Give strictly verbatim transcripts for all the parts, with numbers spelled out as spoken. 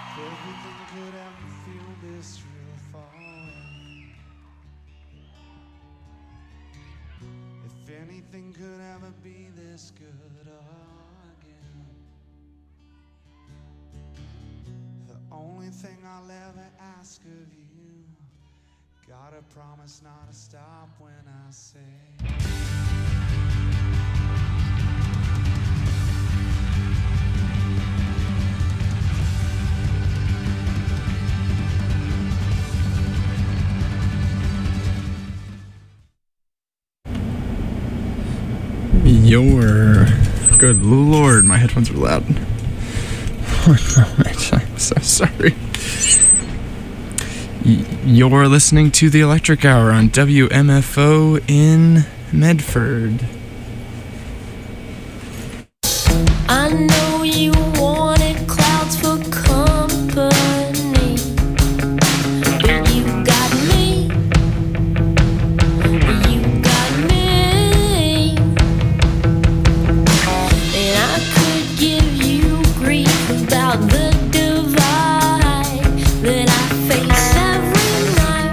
everything could ever feel this real far away, if anything could ever be this good again, the only thing I'll ever ask of you, gotta promise not to stop when I say Your good lord, my headphones were loud. One moment, I'm so sorry. You're listening to the Electric Hour on W M F O in Medford. I know you wanted clouds for company, but you got me. You got me. And I could give you grief about the divide that I face every night.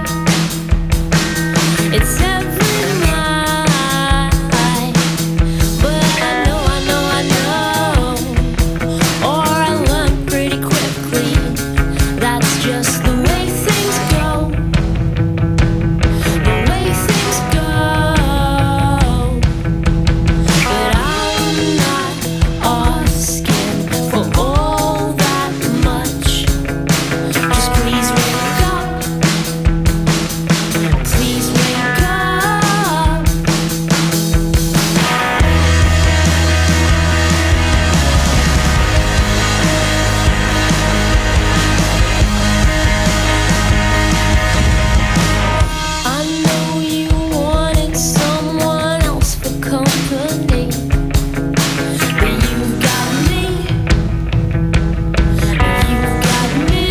It's every night. But I know, I know, I know, or I learn pretty quickly. That's just the way things go. The way things go. But I'm not asking for all that much. Just please wake up. Please wake up. I know you wanted someone else for company, but you got me. You got me.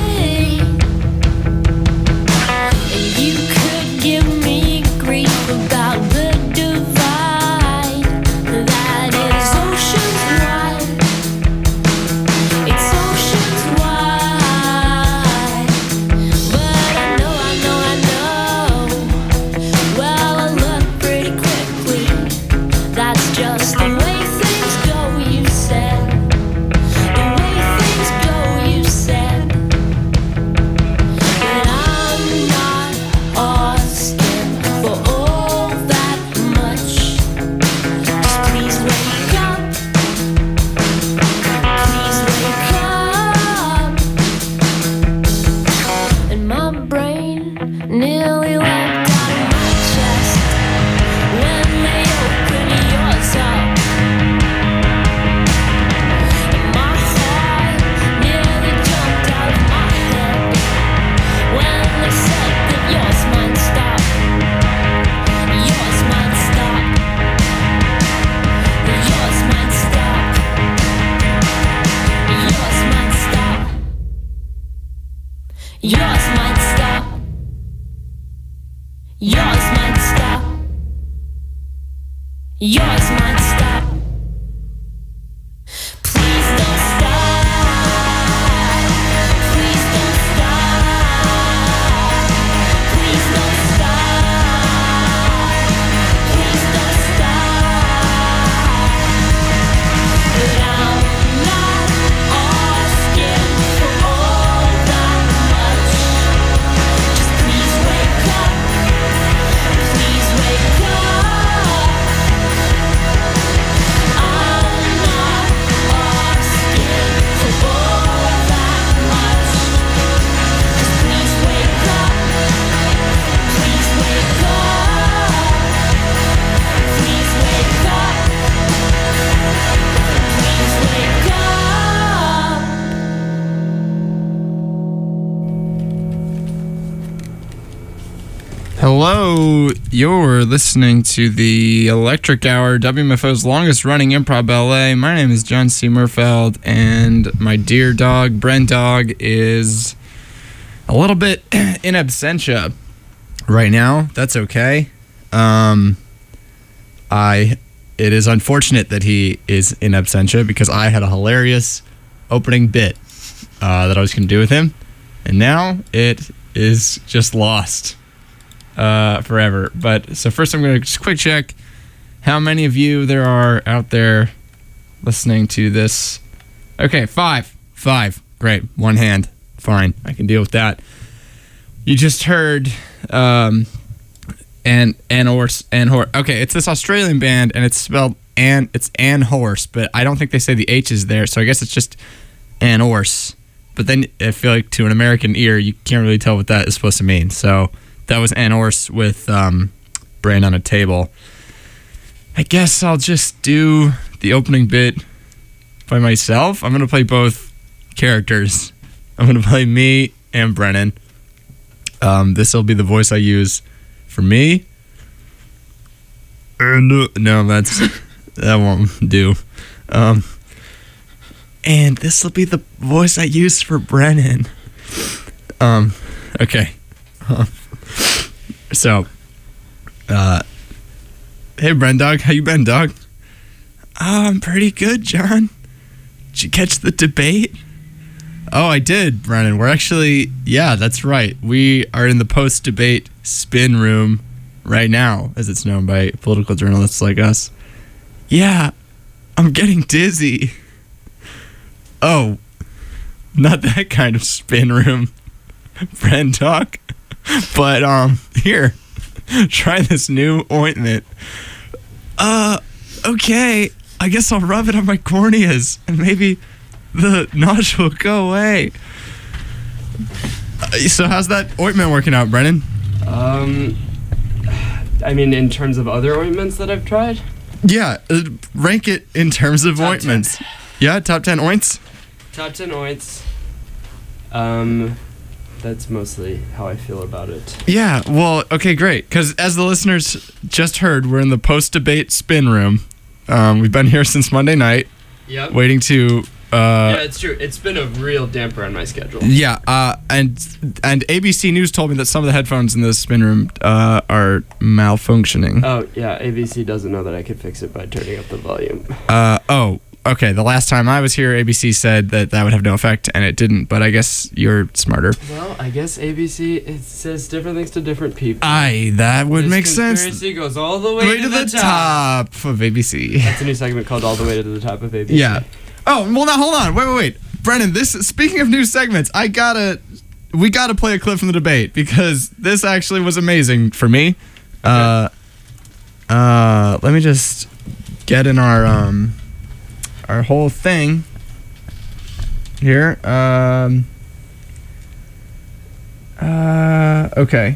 And you could give me grief about the divide that is oceans wide. It's oceans wide. But I know, I know, I know. Well, I learned pretty quickly. That's just the way things go, you said. The way things go, you said. But I'm not asking for all that much. Just please wake up. Please wake up. And my brain nearly leapt out of my chest when they opened yours up. And my heart nearly jumped out of my head when they said that yours might stop. Yours might stop. Yours might stop. Yours might stop. Yours might stop. Yours might stop. Yours might stop. Please don't stop. Please don't stop. Please don't stop. Please don't stop. But I'm not asking for all that much. Just please wake up. Please wake up. I'm not asking for all that much. Just please wake up. Please wake up. Please wake up. Please wake up. Hello, you're listening to the Electric Hour, W M F O's longest running improv ballet. My name is John C. Murfeld, and my dear dog, Bren Dog, is a little bit in absentia right now. That's okay. Um, I. It is unfortunate that he is in absentia because I had a hilarious opening bit uh, that I was going to do with him, and now it is just lost uh, forever. But so first, I'm going to just quick check how many of you there are out there listening to this. Okay, five, five, great, one hand, fine, I can deal with that. You just heard um, An An Horse, An Horse. Okay, it's this Australian band, and it's spelled An. It's An Horse, but I don't think they say the H is there, so I guess it's just An Horse. But then I feel like to an American ear, you can't really tell what that is supposed to mean. So that was An Horse with um, Brain on a Table. I guess I'll just do the opening bit by myself. I'm gonna play both characters. I'm gonna play me and Brennan. Um, this will be the voice I use for me. And uh, no, that's that won't do. Um, and this will be the voice I use for Brennan. Um, okay. Uh, so, uh, hey, Bren Dog, how you been, dog? Oh, I'm pretty good, John. Did you catch the debate? Oh, I did, Brennan. We're actually, yeah, that's right. We are in the post-debate spin room right now, as it's known by political journalists like us. Yeah, I'm getting dizzy. Oh, not that kind of spin room, Bren talk. But, um, here, try this new ointment. Uh, okay, I guess I'll rub it on my corneas, and maybe the nausea will go away. Uh, so how's that ointment working out, Brennan? Um, I mean, in terms of other ointments that I've tried? Yeah, uh, rank it in terms of Top ointments. ten. Yeah, top ten oints? Top ten oints. Um, that's mostly how I feel about it. Yeah, well, okay, great. Because as the listeners just heard, we're in the post-debate spin room. Um, we've been here since Monday night, Yep. waiting to... Uh, yeah, it's true. It's been a real damper on my schedule. Yeah, uh, and and A B C News told me that some of the headphones in the spin room uh, are malfunctioning. Oh, yeah, A B C doesn't know that I could fix it by turning up the volume. Uh, oh, okay. The last time I was here, A B C said that that would have no effect, and it didn't. But I guess you're smarter. Well, I guess A B C, it says different things to different people. Aye, that would This make sense. conspiracy goes all the way, Way to the top of A B C. That's a new segment called All the Way to the Top of A B C. Yeah. Oh, well, now hold on. Wait, wait, wait. Brennan, this, speaking of new segments, I gotta, we gotta play a clip from the debate because this actually was amazing for me. Uh, uh, let me just get in our, um, our whole thing here. Um, uh, okay.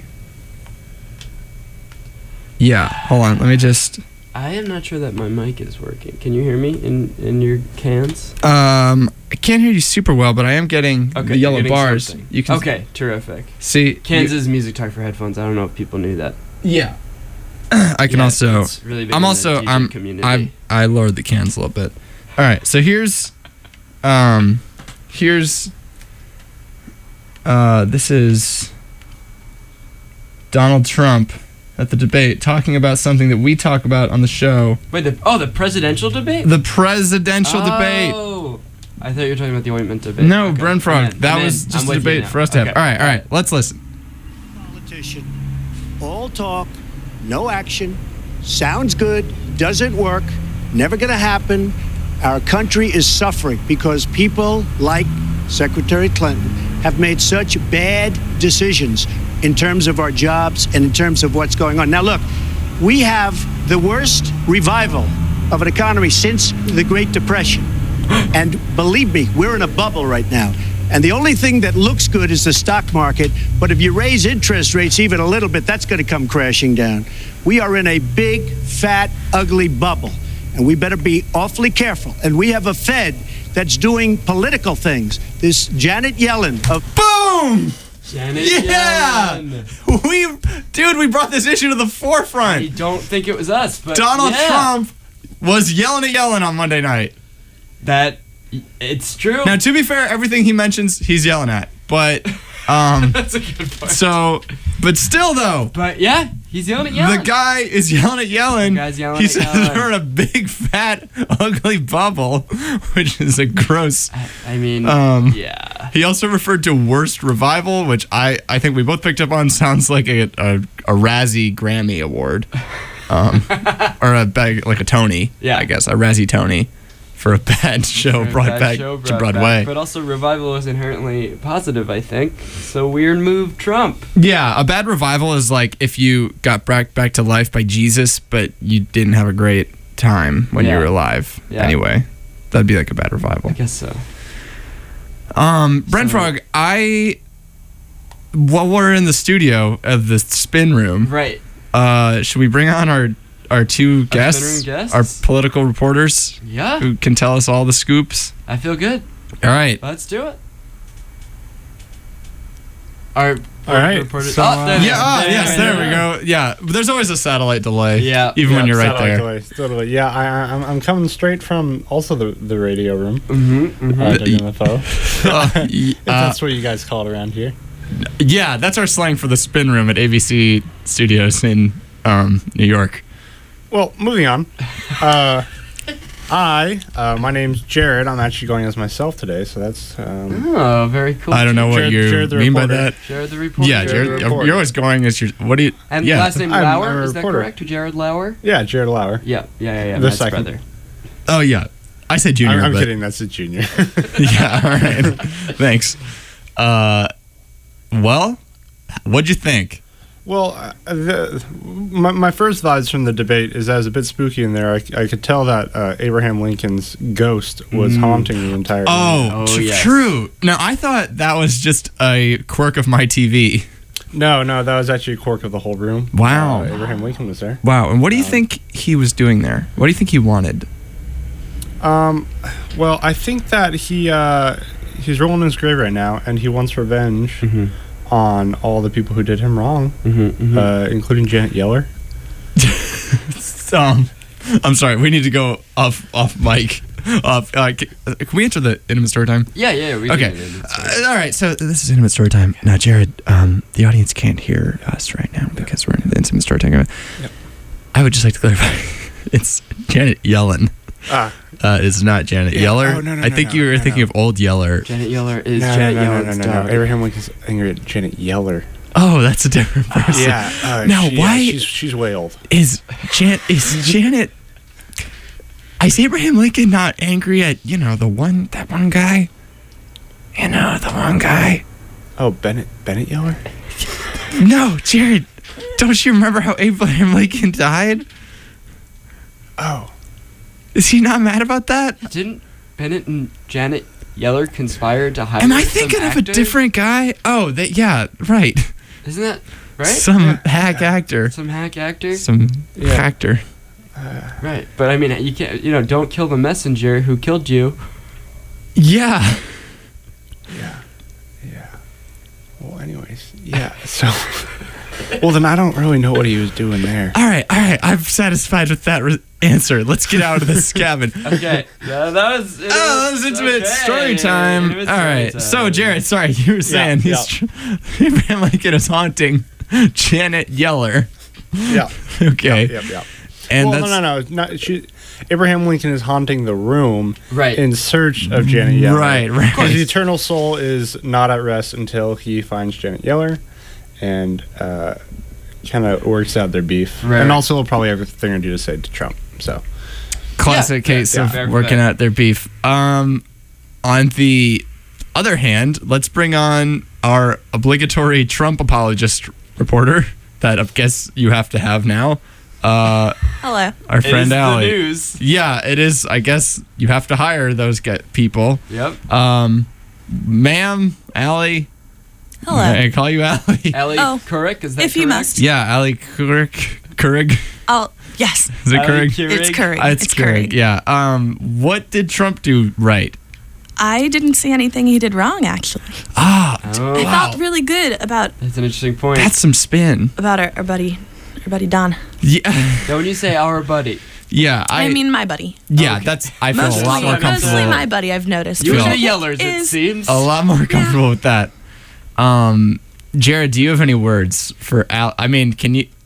Yeah, hold on. Let me just... I am not sure that my mic is working. Can you hear me in, in your cans? Um, I can't hear you super well, but I am getting Okay, the you're yellow getting bars. something. You can Okay, terrific. see Kansas Music Talk for headphones. I don't know if people knew that. you- yeah. I can Yeah, also. it's really big I'm in also. the D J I'm. community. I I lowered the cans a little bit. All right. So here's. Um, here's. Uh, this is. Donald Trump at the debate talking about something that we talk about on the show. Wait, the, oh, the presidential debate? The presidential debate. Oh, I thought you were talking about the ointment debate. No, Okay. Bren Frog. I'm in. That I'm was in. just I'm a with you debate now. for us to have. Okay. All right. All right. Let's listen. Politician. All talk, no action, sounds good, doesn't work, never going to happen. Our country is suffering because people like Secretary Clinton have made such bad decisions in terms of our jobs and in terms of what's going on. Now, look, we have the worst revival of an economy since the Great Depression. And believe me, we're in a bubble right now. And the only thing that looks good is the stock market. But if you raise interest rates even a little bit, that's going to come crashing down. We are in a big, fat, ugly bubble. And we better be awfully careful. And we have a Fed that's doing political things. This Janet Yellen of Boom! Janet Yeah! Yellen. We, dude, we brought this issue to the I forefront. don't think it was us, but Donald yeah. Trump was yelling at Yellen on Monday night. That, it's true. Now, to be fair, everything he mentions, he's yelling at. But, um, That's a good point. so, but still, though, But yeah, he's yelling at Yellen. the guy is yelling at Yellen. The guy's yelling he at says Yellen. we're in a big, fat, ugly bubble, which is a gross. I, I mean, Um, yeah. Yeah. He also referred to worst revival, which I, I think we both picked up on sounds like a a, a Razzie Grammy award, um, or a bag like a Tony. Yeah. I guess a Razzie Tony for a bad show For a brought bad back show to brought Broadway. back, but also revival is inherently positive, I think. So weird move, Trump. Yeah, a bad revival is like if you got back back to life by Jesus, but you didn't have a great time when Yeah. you were alive. Yeah. Anyway, that'd be like a bad revival. I guess so. Um, Brent So- Frog, I while we're in the studio of the spin room, Right. uh, should we bring on our our two guests, spin room guests? our political reporters Yeah. who can tell us all the scoops? I feel good. All right. Let's do it. Our All right, reporter- so, oh, uh, there, Yeah, oh, there, yes, there we go. Yeah, but there's always a satellite delay. Yeah. even when Yeah, you're right satellite there. delay, totally. Yeah, I, I- I'm, I'm coming straight from also the, the radio room. Mm-hmm, mm-hmm. Uh, W M F O. Uh, y- If uh, that's what you guys call it around here. yeah, that's our slang for the spin room at A B C Studios in um, New York. Well, moving on. Uh, I, uh, my name's Jared. I'm actually going as myself today, so that's. Um, Oh, very cool. I don't know what Jared- you Jared the mean by reporter. that. Jared the reporter. Yeah, Jared Jared, the reporter. you're always going as your. What do you? And yeah. last name I'm- Lauer, I'm a is that reporter. correct? Jared Lauer? yeah, Jared Lauer. Yeah, yeah, yeah, yeah. The Matt's second. brother. Oh yeah, I said junior. I'm, I'm but, kidding. That's a junior. Yeah, all right. Thanks. Uh, well, what'd you think? Well, uh, the, my, my first thoughts from the debate is that it was a bit spooky in there. I, I could tell that uh, Abraham Lincoln's ghost was haunting the entire. Oh, Oh, tr- yes. true. Now I thought that was just a quirk of my T V. No, no, that was actually a quirk of the whole room. Wow. Uh, Abraham Lincoln was there. Wow. And what do you Um, think he was doing there? What do you think he wanted? Um, well, I think that he uh, he's rolling in his grave right now, and he wants revenge Mhm. on all the people who did him wrong, Mm-hmm, mm-hmm. uh, including Janet Yeller. Um, I'm sorry. We need to go off off mic. Off. Uh, can, can we enter the intimate story time? yeah, yeah, we Okay. can. It's, Uh, all right. So this is intimate story time. Now, Jared, um, the audience can't hear us right now because we're in the intimate story time. Yep. I would just like to clarify. It's Janet Yellen. Ah, Uh, it's not Janet Yeah. Yeller. Oh, no, no, I no, think no, you were no, thinking no. of Old Yeller. Janet Yeller is no, Janet no, no, Yellen's no, no, no, dog. no. Abraham Lincoln's angry at Janet Yeller. Oh, that's a different person. Yeah. Uh, Now, she- why- Yeah, she's she's way old. Is Jan is Janet? Is Abraham Lincoln not angry at you know the one that one guy? You know the one guy. Oh, Bennett Bennett Yeller. No, Jared. Don't you remember how Abraham Lincoln died? Oh, Is he not mad about that? Didn't Bennett and Janet Yeller conspire to hire Am I some thinking of a actor? different guy? Oh, that yeah, right. Isn't that right? Some Yeah. hack actor. Some hack actor? Some Yeah. actor. Right. But I mean, you can't, you know, don't kill the messenger who killed you. Yeah. yeah, yeah. Well, anyways, yeah. So, well, then I don't really know what he was doing there. All right, all right. I'm satisfied with that re- answer. Let's get out of this cabin. Okay. yeah, that was. Oh, that was intimate okay. story time. Intimate All story right. time. So, Jared, sorry, you were saying yeah. he's tr- Abraham Lincoln is haunting Janet Yeller. Yeah. Okay. Yep. Yep. And well, that's no, no, no. Not, she, Abraham Lincoln is haunting the room Right. in search of Janet Yeller. right, right. His eternal soul is not at rest until he finds Janet Yeller, and uh, kind of works out their beef. Right. And also, he'll probably have a thing or two to say to Trump. So, Classic Yeah, case yeah, of fair, working fair. out their beef. Um, on the other hand, let's bring on our obligatory Trump apologist reporter that I guess you have to have now. Uh, Hello. our It friend is the Allie. news. Yeah, it is. I guess you have to hire those get people. Yep. Um, ma'am, Allie. Hello. I call you Allie. Ellie Oh, Couric, is that if you correct? must. Yeah, Allie Courig. Courig. Oh, yes. Is it Ellie Courig? Keurig? It's Curry. Uh, it's Courig. Yeah. Um, what did Trump do right? I didn't see anything he did wrong, actually. Ah, Oh, I wow. felt really good about that's an interesting point. That's some spin. about our, our buddy, our buddy Don. Yeah. now, when you say our buddy, Yeah. I, I, mean, my buddy. yeah, okay. that's, I feel Mostly, a lot more mostly comfortable. my buddy. I've noticed. you Feel- and the It Yellers, it is- seems. A lot more comfortable with that. Um, Jared, do you have any words for Al? I mean, can you,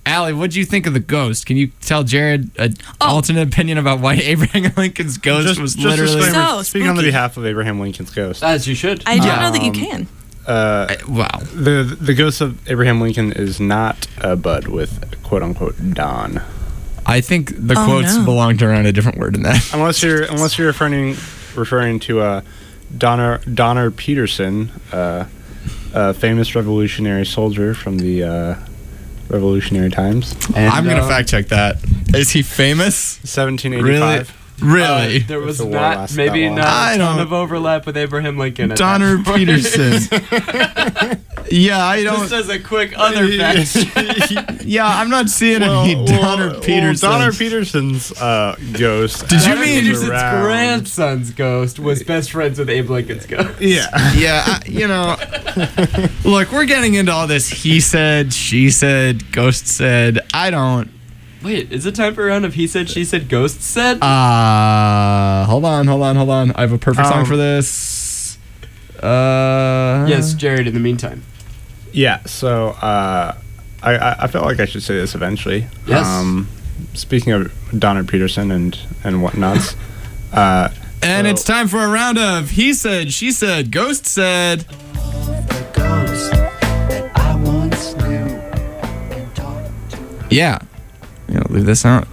Allie, what'd you think of the ghost? Can you tell Jared an Oh. alternate opinion about why Abraham Lincoln's ghost Just, was just literally? disclaimer, So speaking on the spooky. behalf of Abraham Lincoln's ghost. As you should. I don't know that you Um, can. Uh, Wow. the the ghost of Abraham Lincoln is not a bud with quote unquote Don. I think the Oh, quotes no. belonged around a different word than that. Unless you're unless you're referring referring to uh, Donner Donner Peterson, uh, a famous revolutionary soldier from the uh, Revolutionary Times, And, I'm gonna um, fact check that. Is he famous? seventeen eighty-five. Really? Uh, there was the war not lasted maybe that long. not I a ton don't- of overlap with Abraham Lincoln. At Donner that point. Peterson. yeah, I Just don't. as a quick other fact. Yeah, I'm not seeing any Donner Peterson. Donner Peterson's uh, ghost. Did you actually mean- was Peterson's around- grandson's ghost was best friends with Abe Lincoln's ghost. Yeah. Yeah, I, you know. Look, we're getting into all this. He said, she said, ghost said. I don't. Wait, is it time for a round of he said, she said, ghost said? Uh, hold on, hold on, hold on. I have a perfect song Um, for this. Uh, yes, Jared. In the meantime, Yeah. So uh, I, I I felt like I should say this eventually. Yes. Um, speaking of Donner Peterson and and whatnots. Uh, And so- it's time for a round of he said, she said, ghost said. The ghost that I once knew and talked to. Yeah. You know, leave this out.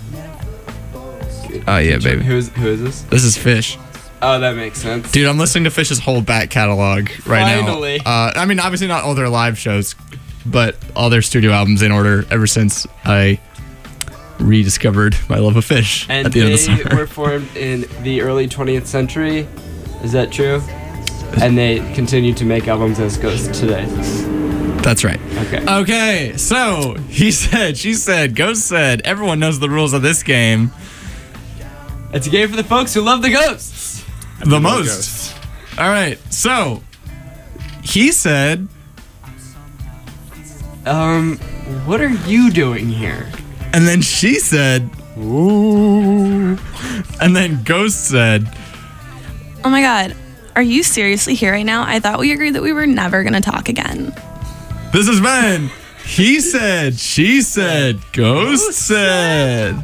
Oh yeah, baby. Who is who is this? This is Fish. Oh, that makes sense. Dude, I'm listening to Fish's whole back catalog right Finally. now. Uh, I mean, obviously not all their live shows, but all their studio albums in order ever since I rediscovered my love of Fish And at the end they of the summer. were formed in the early twentieth century. Is that true? And they continue to make albums as Ghost today. That's right. Okay. Okay, so he said, she said, Ghost said, everyone knows the rules of this game It's a game for the folks who love the ghosts. the love most. ghosts. All right, so he said, Um, what are you doing here? and then she said, ooh, and then Ghost said, Oh my god. Are you seriously here right now? I thought we agreed that we were never going to talk again. this has been, he said, she said, Ghost said.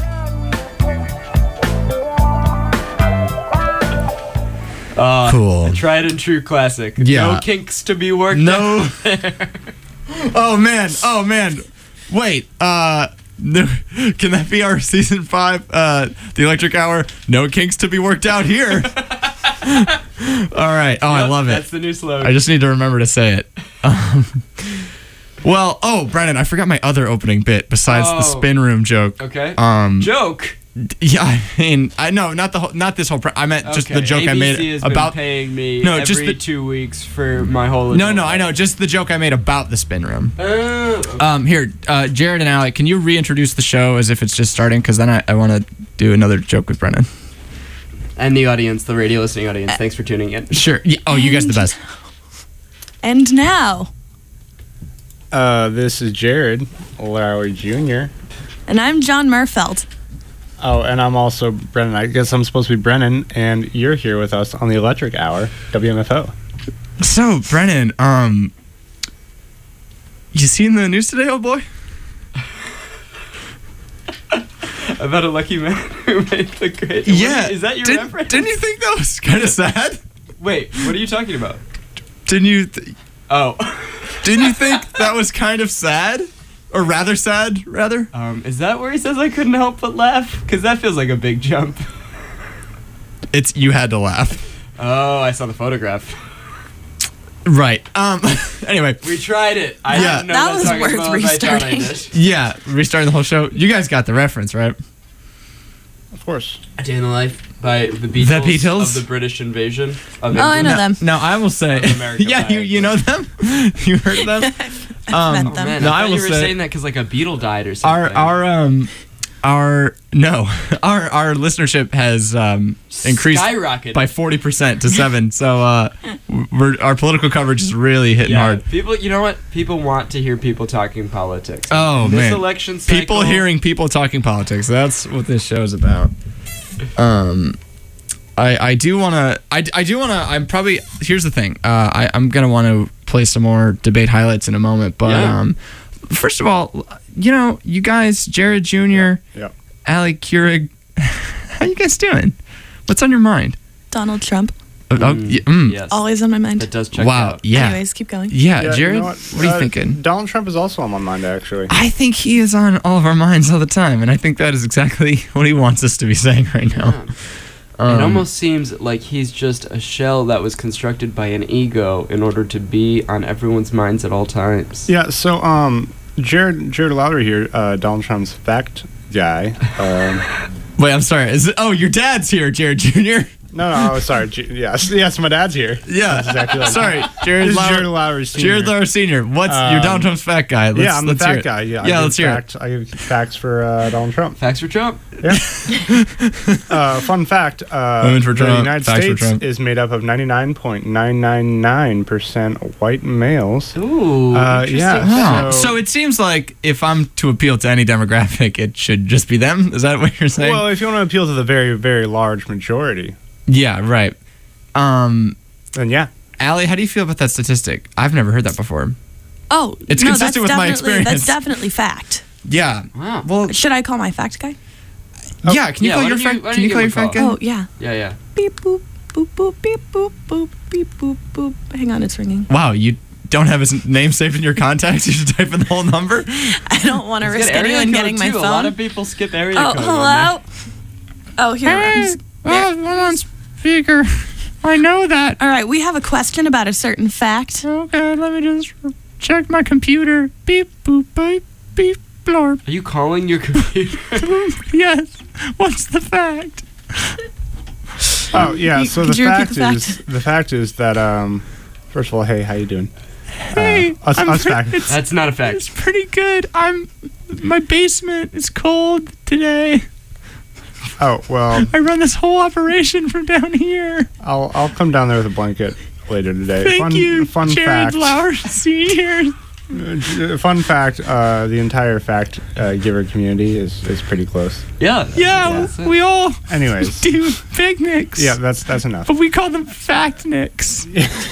Uh, Cool. Tried and true classic. Yeah. No kinks to be worked No. out. Oh man, oh man. Wait, uh no, can that be our season five, uh the Electric Hour? No kinks to be worked out here. All right. Oh, I Yep, love it. That's the new slogan. I just need to remember to say it. Um, well, oh, Brennan, I forgot my other opening bit besides the Oh. spin room joke. okay. Um, Joke. yeah, I mean, I know not the whole, not this whole. Pre- I meant just Okay, the joke A B C I made has about. been paying me No, every just the- two weeks for my whole. No, adult no, I life. know, just the joke I made about the spin room. Oh, Um, here, uh, Jared and Alec, can you reintroduce the show as if it's just starting? Because then I, I want to do another joke with Brennan. and the audience, the radio listening audience, thanks for tuning in. Sure. Yeah. Oh, you guys are the best. And now, Uh, this is Jared Lowry Junior and I'm John Murfeld. Oh, and I'm also Brennan. I guess I'm supposed to be Brennan, and you're here with us on the Electric Hour, W M F O. So, Brennan, um, you seen the news today, old boy? About a lucky man who made the great. Yeah. What- is that your Did- reference? Didn't you think that was kind of sad? Wait, what are you talking about? Didn't you? Th- Oh. didn't you think that was kind of sad, or rather sad, rather? Um, is that where he says I couldn't help but laugh? Because that feels like a big jump. It's you had to laugh. Oh, I saw the photograph. Right. Um. Anyway. We tried it. I Yeah. didn't know That that, was song as worth well as I thought I restarting. did. Yeah. Restarting the whole show. You guys got the reference, right? Of course. A Day in the Life by the Beatles, The Beatles? of the British invasion of Oh, I know England. them. Now I will say. Of America yeah. by- You you know them? You heard of them? I've Um, met Oh, them. man, No, I I thought will you were say- saying that because like a beetle died or Our something. our um our no our our listenership has um increased skyrocketed by forty percent to seven. So uh, we're our political coverage is really hitting yeah, hard. people. You know what? People want to hear people talking politics. Oh this man, election cycle, people hearing people talking politics. That's what this show is about. Um, I I do want to I, I do want to I'm probably here's the thing. Uh, I I'm gonna want to play some more debate highlights in a moment, but Yeah. um, first of all, you know, you guys, Jared Junior, Yeah. Ali Keurig, how you guys doing? What's on your mind? Donald Trump, Oh, oh, yeah, mm. Yes. always on my mind. That does check Wow. out. Yeah. Anyways, keep going. Yeah, Yeah, you Jared, know what, what? are you Uh, thinking? Donald Trump is also on my mind, actually. I think he is on all of our minds all the time, and I think that is exactly what he wants us to be saying right now. Um, It almost seems like he's just a shell that was constructed by an ego in order to be on everyone's minds at all times. Yeah, so um, Jared Jared Lowry here, uh, Donald Trump's fact guy. Um, Wait, I'm sorry. Is it, oh, your dad's here, Jared Junior no, no, oh, sorry. J- yes, yes, my dad's here. Yeah, That's exactly right. sorry, Jared This is Lowry. Jared Lowry Senior Jared Lowry Senior. What's Um, you're Donald Trump's fat guy? Let's, yeah, I'm the let's hear fact it. guy. Yeah, I yeah, give let's hear fact, I give facts for uh, Donald Trump. Facts for Trump. Yeah. uh, fun fact: uh, Women for the Trump, United facts for States Trump. is made up of ninety-nine point nine nine nine percent white males. Ooh. Uh, interesting yeah. fact. Wow. So- So it seems like if I'm to appeal to any demographic, it should just be them. Is that what you're saying? Well, if you want to appeal to the very, very large majority, yeah, right. Um, then yeah. Allie, how do you feel about that statistic? I've never heard that before. Oh, It's no, consistent that's with my definitely- experience. That's definitely fact. Yeah. Wow. Well, Should I call my fact guy? yeah. Can you Yeah, call why your don't you- fact? why don't Can you you call your give him a fact guy? call? Oh, yeah. Yeah, yeah. Beep, boop, boop, boop, beep, boop, boop, beep, boop, boop. Hang on, it's ringing. Wow, you don't have his name saved in your contacts. You should type in the whole number. I don't want to He's risk got area anyone code, getting my too. phone. A lot of people skip area Oh, code. on hello? Oh, here. I'm just- oh, I'm on speaker. I know that. All right, we have a question about a certain fact. Okay, let me just check my computer. Beep, boop, beep, beep, blorp. there. Are you calling your computer? Yes. What's the fact? Oh yeah. You- So the could you repeat fact, the fact? is the fact is that um, first of all, hey, how you doing? Hey, Uh, us, I'm us pre- fact. it's, That's not a it's fact. pretty good. I'm. My basement is cold today. Oh well, I run this whole operation from down here. I'll I'll come down there with a blanket later today. Thank fun, you, Fun Jared fact. Lauer Senior. Uh, Fun fact. Uh, the entire fact uh, giver community is is pretty close. Yeah. Yeah, that's it. we all Anyways. do picnics. Yeah, that's that's enough. But we call them factnicks.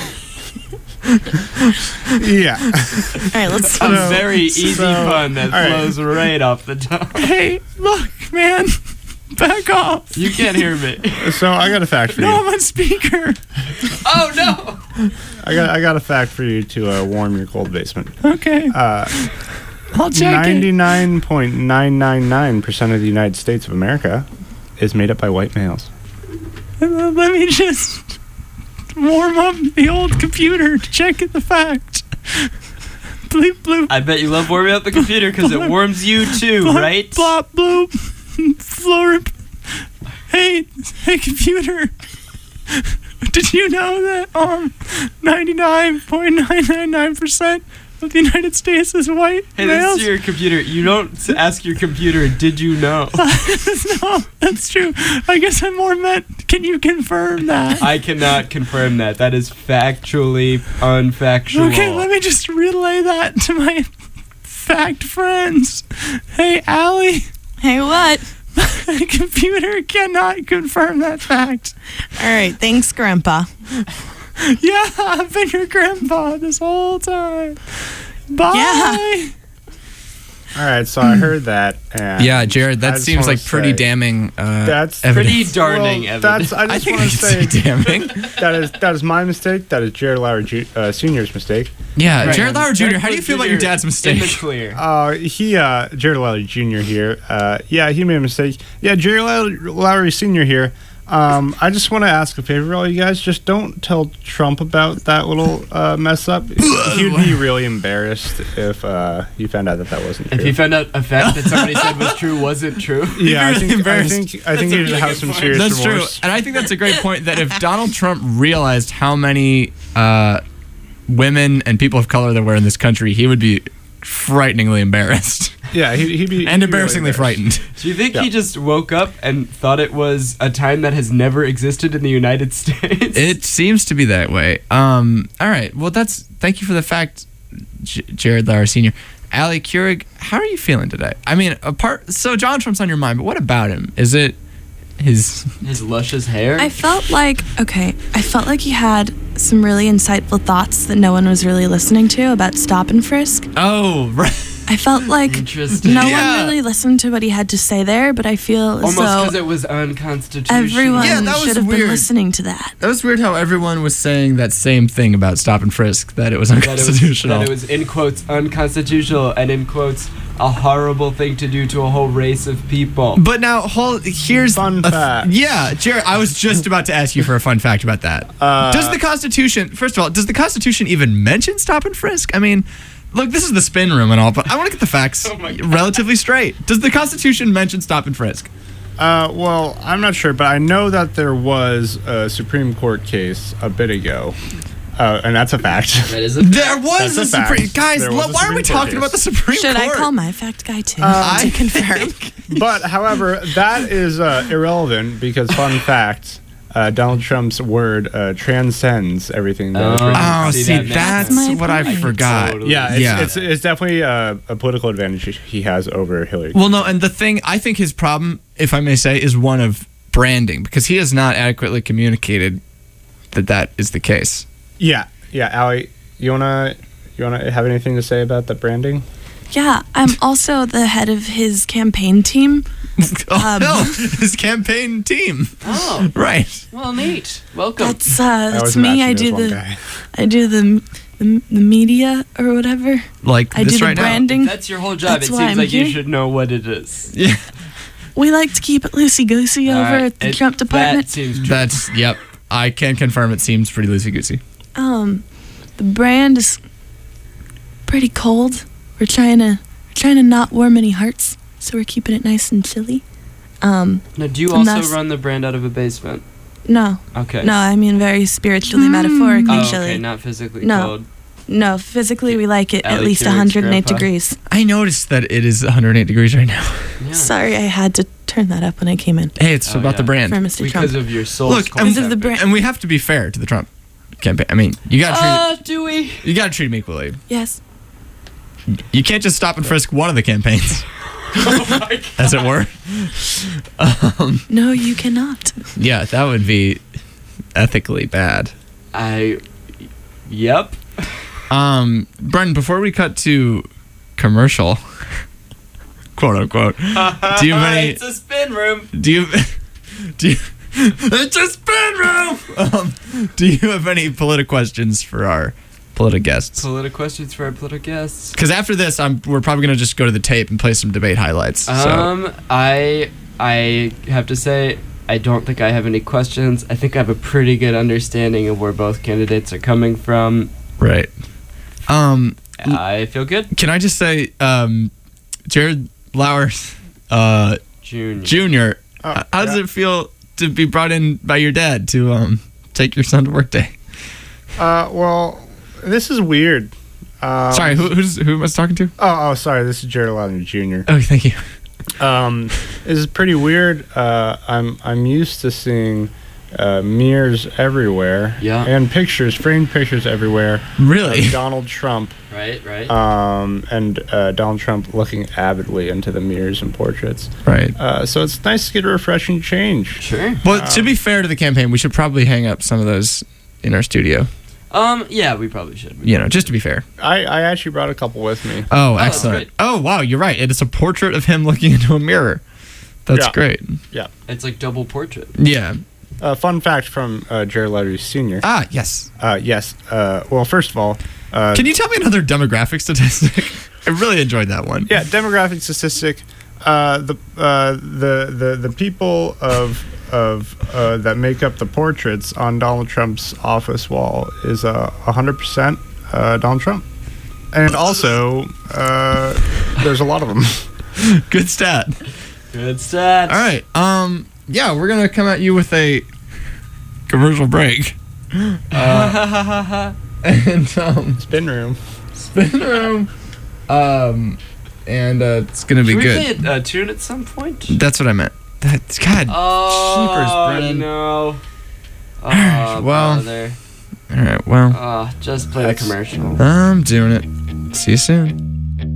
Yeah. All right, let's. A So- very easy so- pun that all right. flows right off the top. Hey, look, man. Back off. You can't hear me. So I got a fact for No, you. I'm on speaker. Oh no! I got I got a fact for you to uh, warm your cold basement. Okay, Uh, I'll check it. ninety-nine point nine nine nine percent of the United States of America is made up by white males. Uh, Let me just warm up the old computer to check the fact. Bleep, bloop. I bet you love warming up the computer because it warms you too, Blop, right? Blop, bloop. Florp. Hey, hey, computer. Did you know that um ninety-nine point nine nine nine percent of the United States is white Hey, males? this is your computer. You don't s- ask your computer, did you know? No, that's true. I guess I'm more meant. Can you confirm that? I cannot confirm that. That is factually unfactual. Okay, let me just relay that to my fact friends. Hey, Allie, Hey, what? the computer cannot confirm that fact. All right, thanks, Grandpa. Yeah, I've been your grandpa this whole time. Bye. Yeah. All right, so I heard that. And Yeah, Jared, I that just seems wanna like pretty say damning. Uh, That's evidence. Pretty darning well, evidence. That's I I just think I want can to say say damning. that is that is my mistake. That is Jared Lauer Ju- uh, Senior's mistake. Yeah, Right. Jared Lauer Junior, how do you Jared feel about your Junior dad's In mistake? the clear. Uh, he uh, Jared Lowry Junior here. Uh, yeah, he made a mistake. Yeah, Jared Lowry, Lowry Senior here. Um, I just want to ask a favor, all you guys. Just don't tell Trump about that little uh, mess up. He'd be really embarrassed if uh, he found out that that wasn't true. If you found out a fact that somebody said was true wasn't true. yeah, I really think I embarrassed. think I think a he'd really have good some point. serious That's true. remorse. And I think that's a great point that if Donald Trump realized how many uh, women and people of color there were in this country, he would be frighteningly embarrassed Yeah, he, he'd be he'd and be embarrassingly really embarrassed. frightened. Do you think Yeah. he just woke up and thought it was a time that has never existed in the United States? It seems to be that way. Um, all right. Well, that's thank you for the fact, J- Jared Lauer Senior Allie Keurig, how are you feeling today? I mean, apart. So John Trump's on your mind, but what about him? Is it his? His luscious hair? I felt like, okay, I felt like he had some really insightful thoughts that no one was really listening to about stop and frisk. Oh, right. I felt like Interesting. no Yeah. one really listened to what he had to say there, but I feel as Almost though because it was unconstitutional. everyone Yeah, that was should have weird. been listening to that. That was weird how everyone was saying that same thing about stop and frisk, that it was that it was, unconstitutional. that it was in quotes unconstitutional and in quotes a horrible thing to do to a whole race of people. But now, hold, here's Fun a- fact. Yeah, Jared, I was just about to ask you for a fun fact about that. Uh, does the Constitution, first of all, does the Constitution even mention stop and frisk? I mean, look, this is the spin room and all, but I want to get the facts Oh my God. relatively straight. Does the Constitution mention stop and frisk? Uh, well, I'm not sure, but I know that there was a Supreme Court case a bit ago, uh, and that's a fact. That is a There was That's a a fact. Supreme... Guys, There was lo- a why are we Supreme Court talking about the case. Supreme Should Court? I call my fact guy too I to confirm? But, however, that is uh, irrelevant because, fun fact, uh, Donald Trump's word uh, transcends everything that was Oh. written. Oh, See, see, that makes that's sense. what I That's my forgot. point. Yeah, it's, yeah. It's, it's definitely uh, a political advantage he has over Hillary. Well, no, and the thing, I think his problem, if I may say, is one of branding, because he has not adequately communicated that that is the case. Yeah, yeah, Allie, you wanna you wanna have anything to say about the branding? Yeah, I'm also the head of his campaign team. Oh, Um, no, his campaign team. Oh, Right. well, neat. Welcome. That's uh, I that's was me. imagining I this do one the guy. I do the, the the media or whatever. Like I this do the right branding. That's your whole job. That's it why seems I'm like you here. should know what it is. now. Yeah. We like to keep it loosey goosey over Alright, at the it- Trump That department. seems true. That's, yep. I can confirm it seems pretty loosey-goosey. Um, the brand is pretty cold. We're trying to we're trying to not warm any hearts, so we're keeping it nice and chilly. Um, Now, do you And also that's- run the brand out of a basement? no, Okay. no, I mean very spiritually, metaphorically Oh, chilly. okay, not physically No. cold. No, physically we like it at Allie least Kerouac's one hundred eight grandpa. degrees. I noticed that it is one hundred eight degrees right now. Yeah. Sorry, I had to turn that up when I came in Hey, it's Oh, about yeah. the brand. for Mister Because Trump. of your soul. Look, Because of the brand. And we have to be fair to the Trump campaign. I mean, you gotta treat Uh, do we? you gotta treat him equally. Yes. You can't just stop and frisk one of the campaigns, Oh my God. as it were. Um, No, you cannot. yeah, that would be ethically bad. I. Yep. Um, Brendan, before we cut to commercial, quote unquote, do you have any? It's a spin room. Do you? Do you? It's a spin room. Um, do you have any political questions for our political guests? Political questions for our political guests. Because after this, I'm we're probably gonna just go to the tape and play some debate highlights. So Um, I I have to say I don't think I have any questions. I think I have a pretty good understanding of where both candidates are coming from. right. Um, I feel good. can I just say, um, Jared Lauer, uh, Junior. Junior, Oh, h- how does yeah. it feel to be brought in by your dad to um take your son to work day? Uh, well, this is weird. Um, Sorry, who who's who am I talking to? Oh, oh, sorry. This is Jared Louder Junior Oh, thank you. Um, this is pretty weird. Uh, I'm I'm used to seeing uh, mirrors everywhere. Yeah. And pictures, framed pictures everywhere. Really? Of Donald Trump. Right, right. Um, and uh, Donald Trump looking avidly into the mirrors and portraits. Right. Uh, so it's nice to get a refreshing change. Sure. Well, to be fair to the campaign, we should probably hang up some of those in our studio. Um, yeah, we probably should. We You know, just to be fair. I, I actually brought a couple with me. Oh, that's excellent. great. Oh, wow, you're right. It is a portrait of him looking into a mirror. That's Yeah. great. It's like double portrait. Yeah. Uh, fun fact from uh, Jared Louder Senior Ah, yes. Uh, yes. Uh, well, first of all, uh, Can you tell me another demographic statistic? I really enjoyed that one. yeah, demographic statistic. Uh, the uh, the the the people of of uh, that make up the portraits on Donald Trump's office wall is uh, one hundred percent uh, Donald Trump, and also uh, there's a lot of them. Good stat. Good stats. All right. Um. Yeah, we're gonna come at you with a commercial break. Uh, and um, Spin room. spin room. Um, and uh, it's gonna be Should we good. play a, a tune at some point? That's what I meant. That's God. Oh, Jeepers, Brennan. no. Oh, Well- brother. All right. Well, Oh, just play the That's- commercial. I'm doing it. See you soon.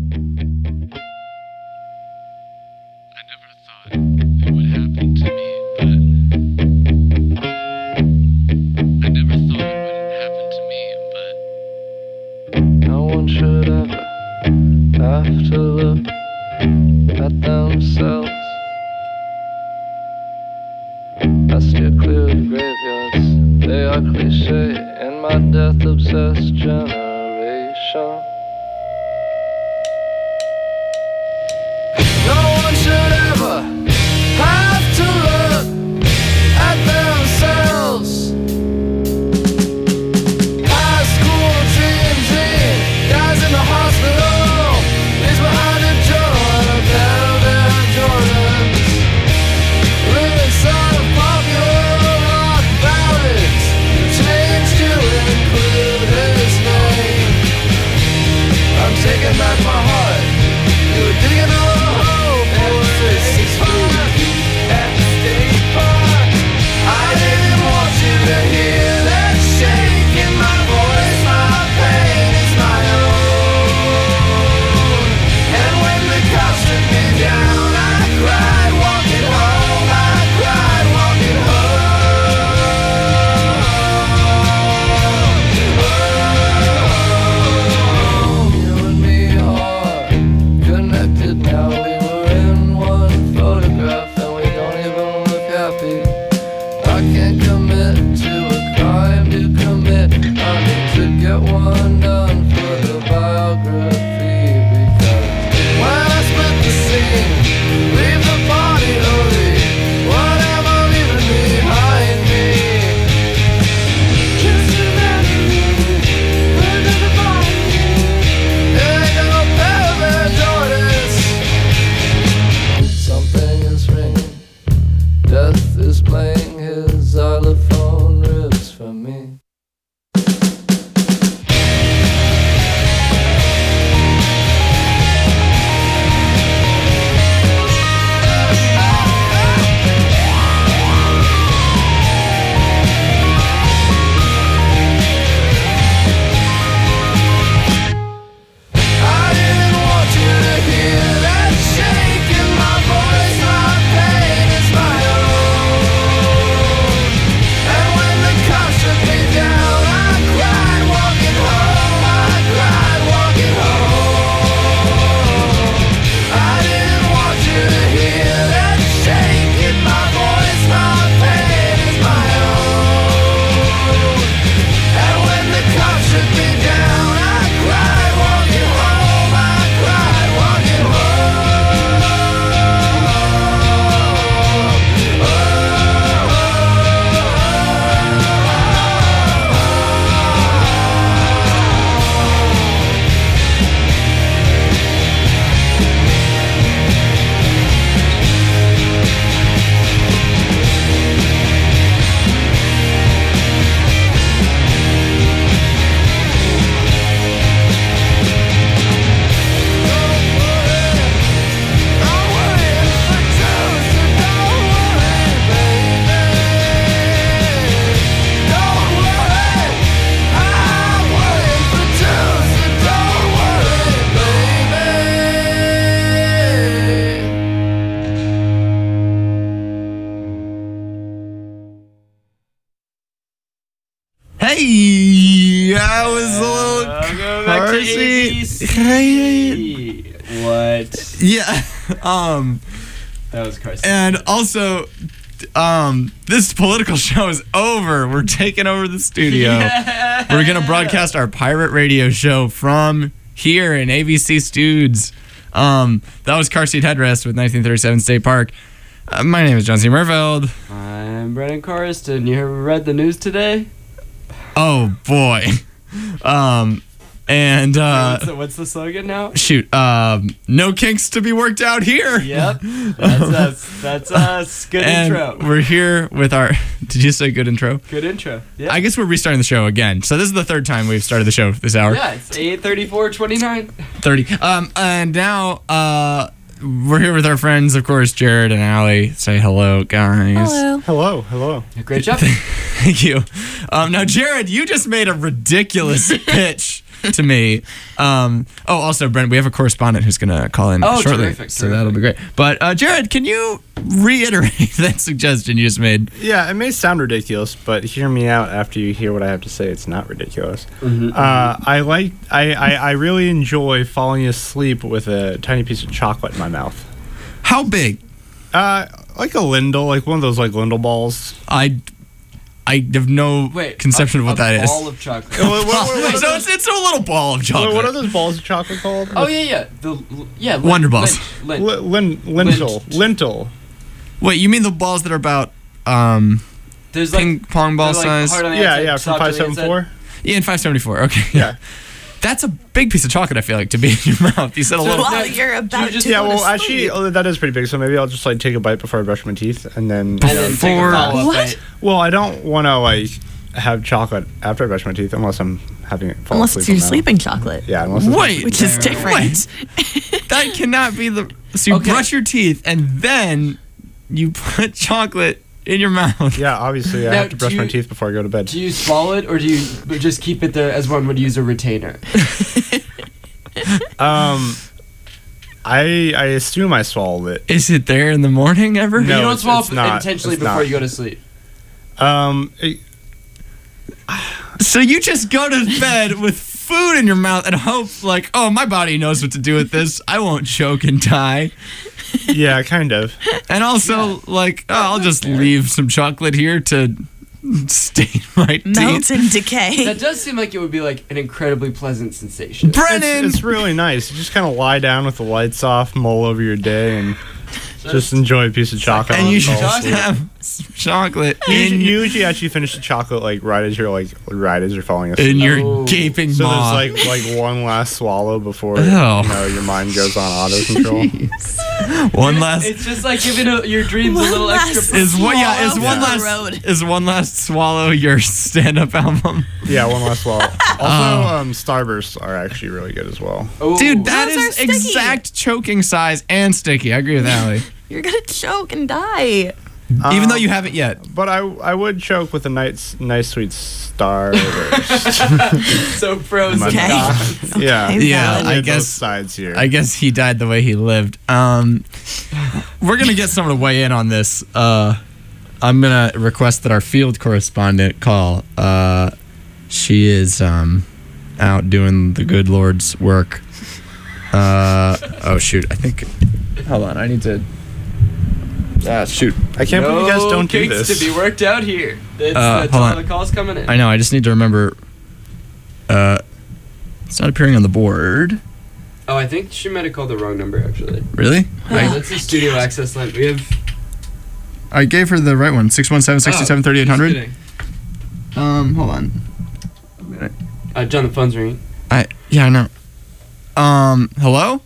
I never thought it would happen to me, but I never thought it would happen to me, but No one should ever have to look at themselves. I steer clear of graveyards, they are cliche in my death-obsessed generation. No one should ever have to look at themselves. High school dreams, guys in the hospital, leaves behind a journal and a pair of Air Jordans. Lyrics of popular rock ballads changed to include his name. I'm taking back my heart. You were digging a hole for six feet at the state park. I didn't want you to hear that shake in my voice. My pain is my own. And when the cops took me down, I cried walking home. I cried walking home. You and me are connected now. We were in one photograph and we don't even look happy. I can't commit to a crime to commit. I need to get one done for the biography, because when I split the scene, leave the body early, whatever leaving behind me. Just a memory, burn to the body. There ain't no pair of Air Jordans. Something is ringing, death is playing his xylophone riffs for me. I didn't want you to hear that shake in my voice. My pain is my own. And when the cops took me down, I cried walking home. I cried walking home. I didn't want you to hear that shake in my voice. My pain is my own. And when the cops took me down, I cried walking home. I cried walking Hey, I was a little Go back to A B Carsey. C. What? Yeah. Um. That was Carson. And also, um, this political show is over. We're taking over the studio. Yeah. We're gonna broadcast our pirate radio show from here in A B C Studios. Um, that was Car Seat Headrest with nineteen thirty-seven State Park. Uh, my name is John C. Murfeld. I'm Brennan Coriston. You ever read the news today? Oh boy. Um, and uh, what's, the, what's the slogan now? shoot, um, no kinks to be worked out here. Yep, that's us. That's us. Good and intro. We're here with our. Did you say good intro? Good intro. Yeah. I guess we're restarting the show again. So this is the third time we've started the show this hour. Yeah, it's eight thirty-four twenty-nine. thirty. Um, and now uh, we're here with our friends, of course, Jared and Allie. Say hello, guys. Hello. Hello, hello. Great job. Thank you. Um, now, Jared, you just made a ridiculous pitch to me. Um, oh, also, Brent, we have a correspondent who's going to call in Oh, shortly, terrific, so that'll be great. But uh, Jared, can you reiterate that suggestion you just made? Yeah, it may sound ridiculous, but hear me out after you hear what I have to say. It's not ridiculous. Mhm, Uh, I like, I, I, I really enjoy falling asleep with a tiny piece of chocolate in my mouth. How big? Uh, like a Lindel, like one of those like Lindel balls. I, I have no Wait, conception a, of what a that is. ball of chocolate. What- what- what- what are so it's, it's a little ball of What, chocolate. what are those balls of chocolate called? Oh yeah, yeah. The yeah. Lin- Wonder Balls. Lin- Lin- L- lin- lintel. Lintel. Wait, you mean the balls that are about um, There's like ping pong ball they're, like, size? hard on the Yeah, outside, yeah, from soft on five the seven inside. four. Yeah, in five seventy-four. Okay. Yeah. That's a big piece of chocolate, I feel like, to be in your mouth. You said a So- little. While no, you're about just- to Yeah, go well, to actually, sleep. oh, that is pretty big. So maybe I'll just like take a bite before I brush my teeth, and then. And then take For- a follow-up What? bite. Well, I don't want to like have chocolate after I brush my teeth unless I'm having it fall Unless asleep it's your on that. sleeping chocolate. Yeah, unless it's Wait, Which is Right, different. That cannot be the. So you Okay. brush your teeth and then you put chocolate in your mouth. Yeah, obviously I Now, have to brush do my you- teeth before I go to bed. Do you swallow it, or do you just keep it there as one would use a retainer? Um, I I assume I swallowed it. Is it there in the morning ever? No, you don't it's- swallow it's it not. intentionally It's before not. you go to sleep. Um, it- So you just go to bed with food in your mouth and hope, like, oh, my body knows what to do with this. I won't choke and die. yeah, kind of. And also, like, oh, I'll just leave some chocolate here to stain my Melt teeth. and decay. That does seem like it would be like an incredibly pleasant sensation. Brennan! It's, it's really nice. You just kind of lie down with the lights off, mull over your day, and just enjoy a piece of chocolate. and you should fall just asleep. have some chocolate You in, usually, you usually actually finish the chocolate like right as you're like right as you're falling asleep. in your Oh. gaping So maw. there's like like one last swallow before Ew. you know your mind goes on auto control. one last It's just like giving a, your dreams a One little last extra. is what yeah is swallow one for the last road. is one last swallow your stand-up album. Yeah, one last swallow. Also, Oh. um, Starbursts are actually really good as well. Oh. Dude, that Those is are sticky. exact choking size and sticky. I agree with Allie. You're gonna choke and die. Even though Um, you haven't yet. But I I would choke with a nice nice sweet Starburst. so frozen. My Okay. God. Yeah, yeah, valid. I I guess- guess sides here. I guess he died the way he lived. Um, we're gonna get someone to weigh in on this. Uh, I'm gonna request that our field correspondent call. Uh, she is um, out doing the good Lord's work. Uh, oh shoot! I think. Hold on, I need to. Ah, shoot! I can't believe you guys No don't do kinks this. to be worked out here. It's Uh, that's hold all on. the calls coming in. I know. I just need to remember. Uh, it's not appearing on the board. Oh, I think she might have called the wrong number actually. Really? Right, I, that's the studio access line. We have. I gave her the right one. Six one seven sixty seven thirty eight Oh, just hundred. kidding. Um, hold on. A minute. Uh, John, the phone's ringing. I yeah, I know. Um, hello?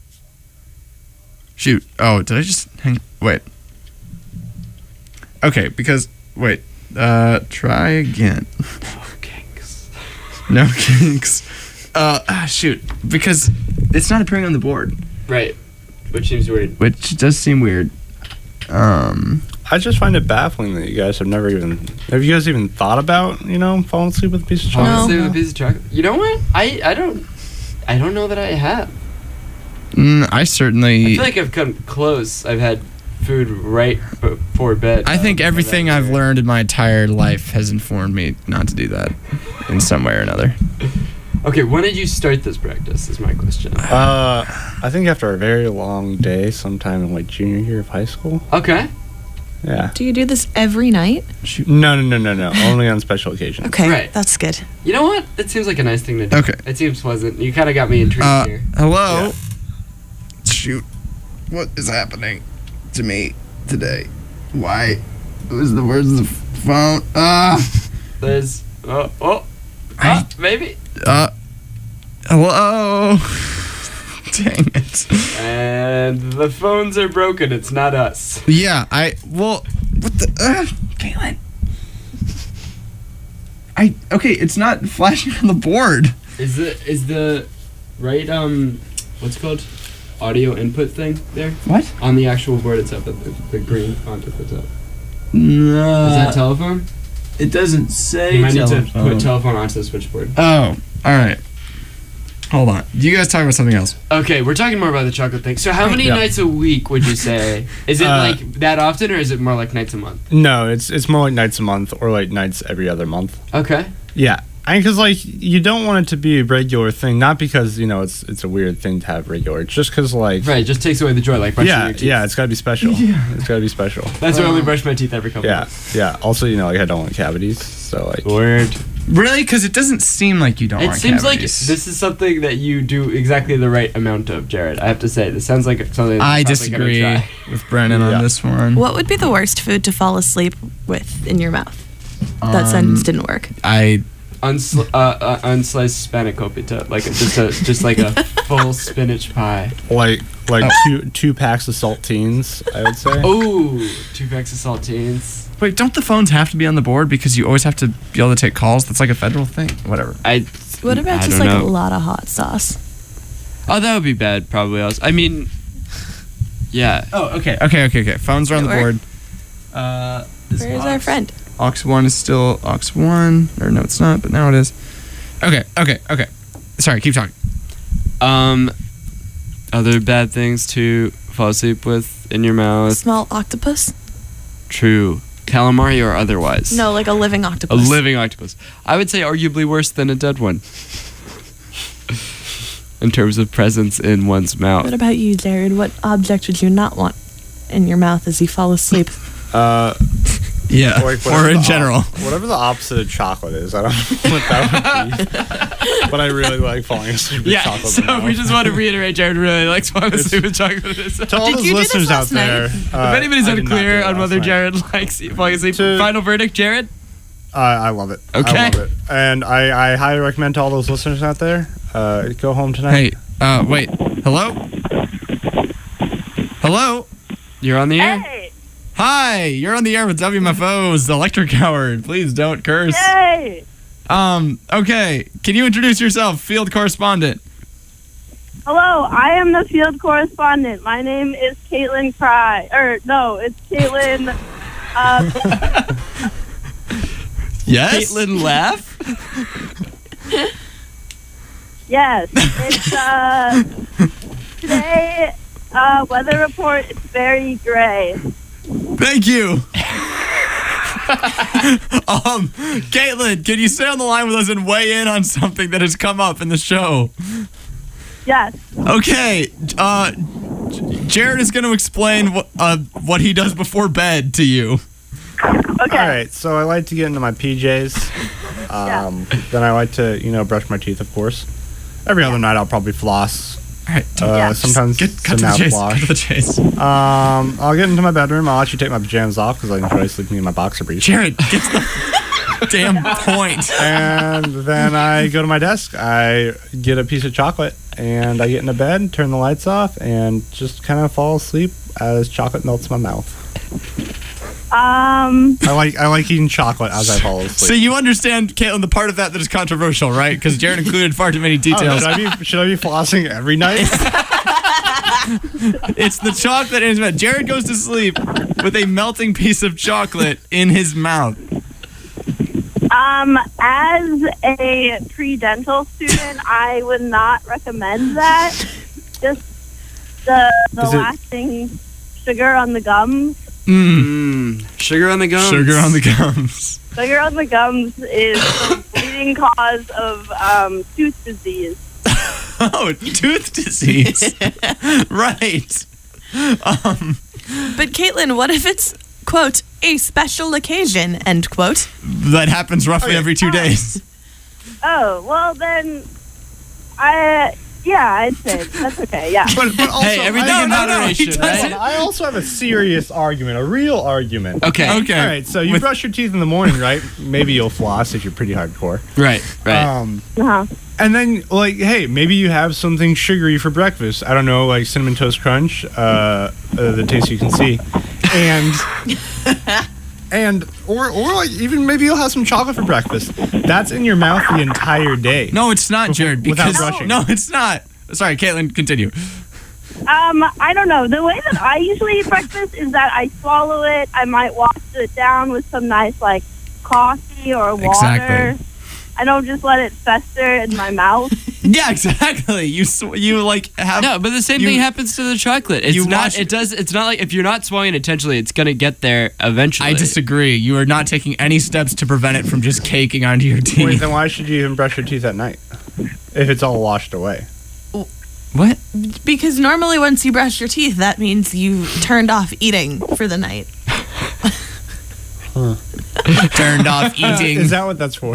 Shoot. Oh, did I just hang wait. Okay, because wait. Uh try again. Oh, kinks. No kinks. Uh ah, shoot. Because it's not appearing on the board, Right, which seems weird. which does seem weird. Um I just find it baffling that you guys have never even have you guys even thought about you know falling asleep with a piece of chocolate. Honestly, No. with a piece of chocolate. You know what? I I don't. I don't know that I have. mm, I I certainly feel like I've come close. I've had food right before bed. I think Um, everything that I've year. learned in my entire life has informed me not to do that in some way or another. Okay, when did you start this practice? Is my question. Uh, I think after a very long day, sometime in like junior year of high school. Okay. Yeah. Do you do this every night? No, no, no, no, no. Only on special occasions. Okay, Right. that's good. You know what? That seems like a nice thing to do. Okay. It seems pleasant. You kind of got me intrigued Uh, here. hello? Shoot. What is happening to me today? Why? Who's the where's the phone? Ah. There's. Oh, oh. I- Ah, maybe. Uh. Hello. Dang it. And the phones are broken. It's not us. Yeah, I well what the uh, Caitlin. I okay, it's not flashing on the board. Is the is the right um what's it called audio input thing there What? on the actual board itself? The, the green font at the top. No. Is that telephone? it doesn't say You might need to put telephone onto the switchboard. Oh, all right. Hold on. You guys talk about something else. Okay, we're talking more about the chocolate thing. So how many Yeah. nights a week would you say? Is it Uh, like that often, or is it more like nights a month? No, it's it's more like nights a month or like nights every other month. Okay. Yeah, I mean, because like you don't want it to be a regular thing, not because you know it's it's a weird thing to have regular. It's just because like Right, it just takes away the joy, like brushing yeah, your teeth. yeah, it's got to be special. It's got to be special. That's why I only brush my teeth every couple Yeah, months. yeah. Also, you know, like I don't want cavities, so like Word. Really? Because it doesn't seem like you don't It want seems cavities. like this is something that you do exactly the right amount of, Jared. I have to say, this sounds like something that I I'm probably gonna disagree try. with Brennan Yeah. on this one. What would be the worst food to fall asleep with in your mouth? That Um, sentence didn't work. I Unsli- uh, uh, unsliced spanakopita, like a, just a just like a full spinach pie. like like Oh. two two packs of saltines, I would say. Ooh, two packs of saltines. wait. Don't the phones have to be on the board because you always have to be able to take calls? That's like a federal thing. Whatever. I. What about I just don't like know. a lot of hot sauce? Oh, that would be bad. Probably else. I mean, yeah. Oh, okay. Okay. Okay. Okay. Phones are on the It board. Uh, this Where's our box. friend? Aux one is still Aux one, or no, it's not, but now it is. Okay. Okay. Okay. Sorry. Keep talking. Um, other bad things to fall asleep with in your mouth. Small octopus? True. Calamari or otherwise. No, like a living A octopus. living octopus. I would say arguably worse than a dead one. In terms of presence in one's mouth. What about you, Jared? What object would you not want in your mouth as you fall asleep? Uh, Yeah. like whatever or in the op- general. whatever the opposite of chocolate is. I don't know what that would be. But I really like falling asleep with Yeah, chocolate. so in my we mouth. just want to reiterate Jared really likes falling It's- asleep with chocolate. To all Did those you do this listeners out last there, night? uh, if anybody's I did not unclear do it on last whether night. Jared likes falling asleep, To- final verdict, Jared? Uh, I love it. Okay. I love it. And I, I highly recommend to all those listeners out there, uh, go home tonight. Hey. Uh. Wait. Hello. Hello. You're on the air? Hey! Hi. You're on the air with W M F O's Electric Hour. Please don't curse. Yay! Um. Okay. Can you introduce yourself, field correspondent? Hello, I am the field correspondent. My name is Caitlin Cry. Or, no, it's Caitlin. Uh, Yes. Caitlin laugh? yes, it's, uh, today, uh, weather report, it's very gray. Thank you. um, Caitlin, can you stay on the line with us and weigh in on something that has come up in the show? Yes. Okay. Uh, Jared is going to explain what uh, what he does before bed to you. Okay. All right, so I like to get into my P Js. Um, Then I like to, you know, brush my teeth, of course. Every other night I'll probably floss. All right. Uh, Yeah. Sometimes Get, cut to some the chase. Cut mouthwash. to the chase. Um, I'll get into my bedroom. I'll actually take my pajamas off because I enjoy sleeping in my boxer briefs. Jared, get to the damn point. And then I go to my desk. I get a piece of chocolate, and I get into bed, turn the lights off, and just kind of fall asleep as chocolate melts in my mouth. Um, I like I like eating chocolate as I fall asleep. So you understand, Caitlin, the part of that that is controversial, right? Because Jared included far too many Oh, details. should I be should I be flossing every night? It's the chocolate in his mouth. Jared goes to sleep with a melting piece of chocolate in his mouth. um, as a pre-dental student, I would not recommend that. Just the, the Is it- lasting sugar on the gums. Mm. Mm, sugar on the gums. Sugar on the gums. Sugar on the gums is the leading cause of um, tooth disease. Oh, tooth disease. Right. Um, But Caitlin, what if it's, quote, a special occasion, end quote? that happens roughly every two days. Oh, well then, I, yeah, I'd say that's okay, yeah. But, but also, Hey, everything I, in no, no, he moderation, doesn't. right? I also have a serious argument, a real argument. Okay. Okay. All right, so you With- brush your teeth in the morning, right? Maybe you'll floss if you're pretty hardcore. Right, right. Um, Uh-huh. and then, like, hey, maybe you have something sugary for breakfast. I don't know, like cinnamon toast crunch, uh, uh, the taste you can see, and and or or like even maybe you'll have some chocolate for breakfast. That's in your mouth the entire day. No, it's not, Jared. Without Because brushing. no, it's not. Sorry, Caitlin, continue. Um, I don't know. The way that I usually eat breakfast is that I swallow it. I might wash it down with some nice, like, coffee or water. Exactly. I don't just let it fester in my mouth. Yeah, exactly. You sw- you like have No, but the same you- thing happens to the chocolate. It's you not. watch- It does. It's not like if you're not swallowing it intentionally, it's gonna get there eventually. I disagree. You are not taking any steps to prevent it from just caking onto your Wait, teeth. then why should you even brush your teeth at night if it's all washed away? What? Because normally once you brush your teeth, that means you turned off eating for the night. Turned off eating. Is that what that's for?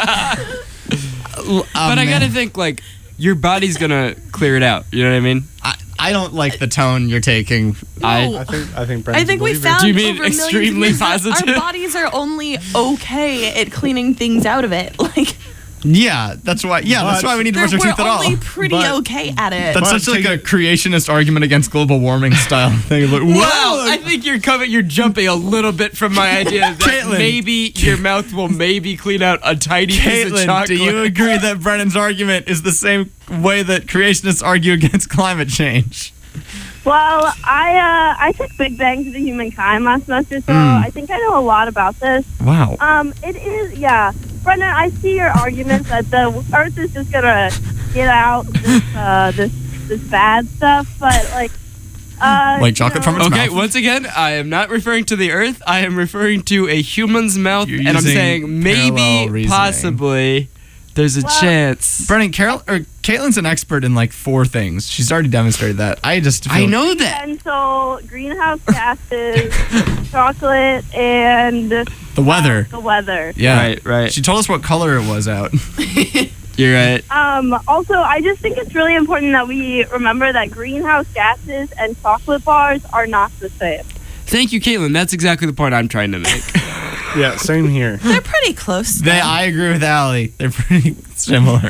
Um, But I gotta think like your body's gonna clear it out. You know what I mean? I, I don't like the tone you're taking. I I think I think I Brandon's think a we believer. found Do you mean over millions of extremely years that positive? our bodies are only okay at cleaning things out of it. Like Yeah, that's why. Yeah, that's But- why we need to they're- brush our we're teeth at all. only pretty But- okay at it. That's But such like take a it- creationist argument against global warming style thing. Like, Wow, I think you're coming. You're jumping a little bit from my idea that Caitlin. maybe your mouth will maybe clean out a tiny piece of Caitlin, chocolate. do you agree that Brennan's argument is the same way that creationists argue against climate change? Well, I uh, I took Big Bang to the Humankind last semester, so Mm. I think I know a lot about this. Wow. Um, it is, yeah. Brendan, I see your argument that the Earth is just gonna get out this uh, this this bad stuff, but like, uh, Like chocolate you from know, its Okay, mouth. once again, I am not referring to the Earth. I am referring to a human's mouth, You're and I'm using saying parallel maybe, reasoning. possibly, there's a Well- chance. Brennan, Carol, or Caitlin's an expert in like four things. She's already demonstrated that. I just I feel- know that. And so, greenhouse gases, chocolate, and the weather. the weather. Yeah, Right, right. She told us what color it was out. You're right. Um, also, I just think it's really important that we remember that greenhouse gases and chocolate bars are not the same. Thank you, Caitlin. That's exactly the point I'm trying to make. Yeah, same here. They're pretty close. They, I agree with Allie. They're pretty similar.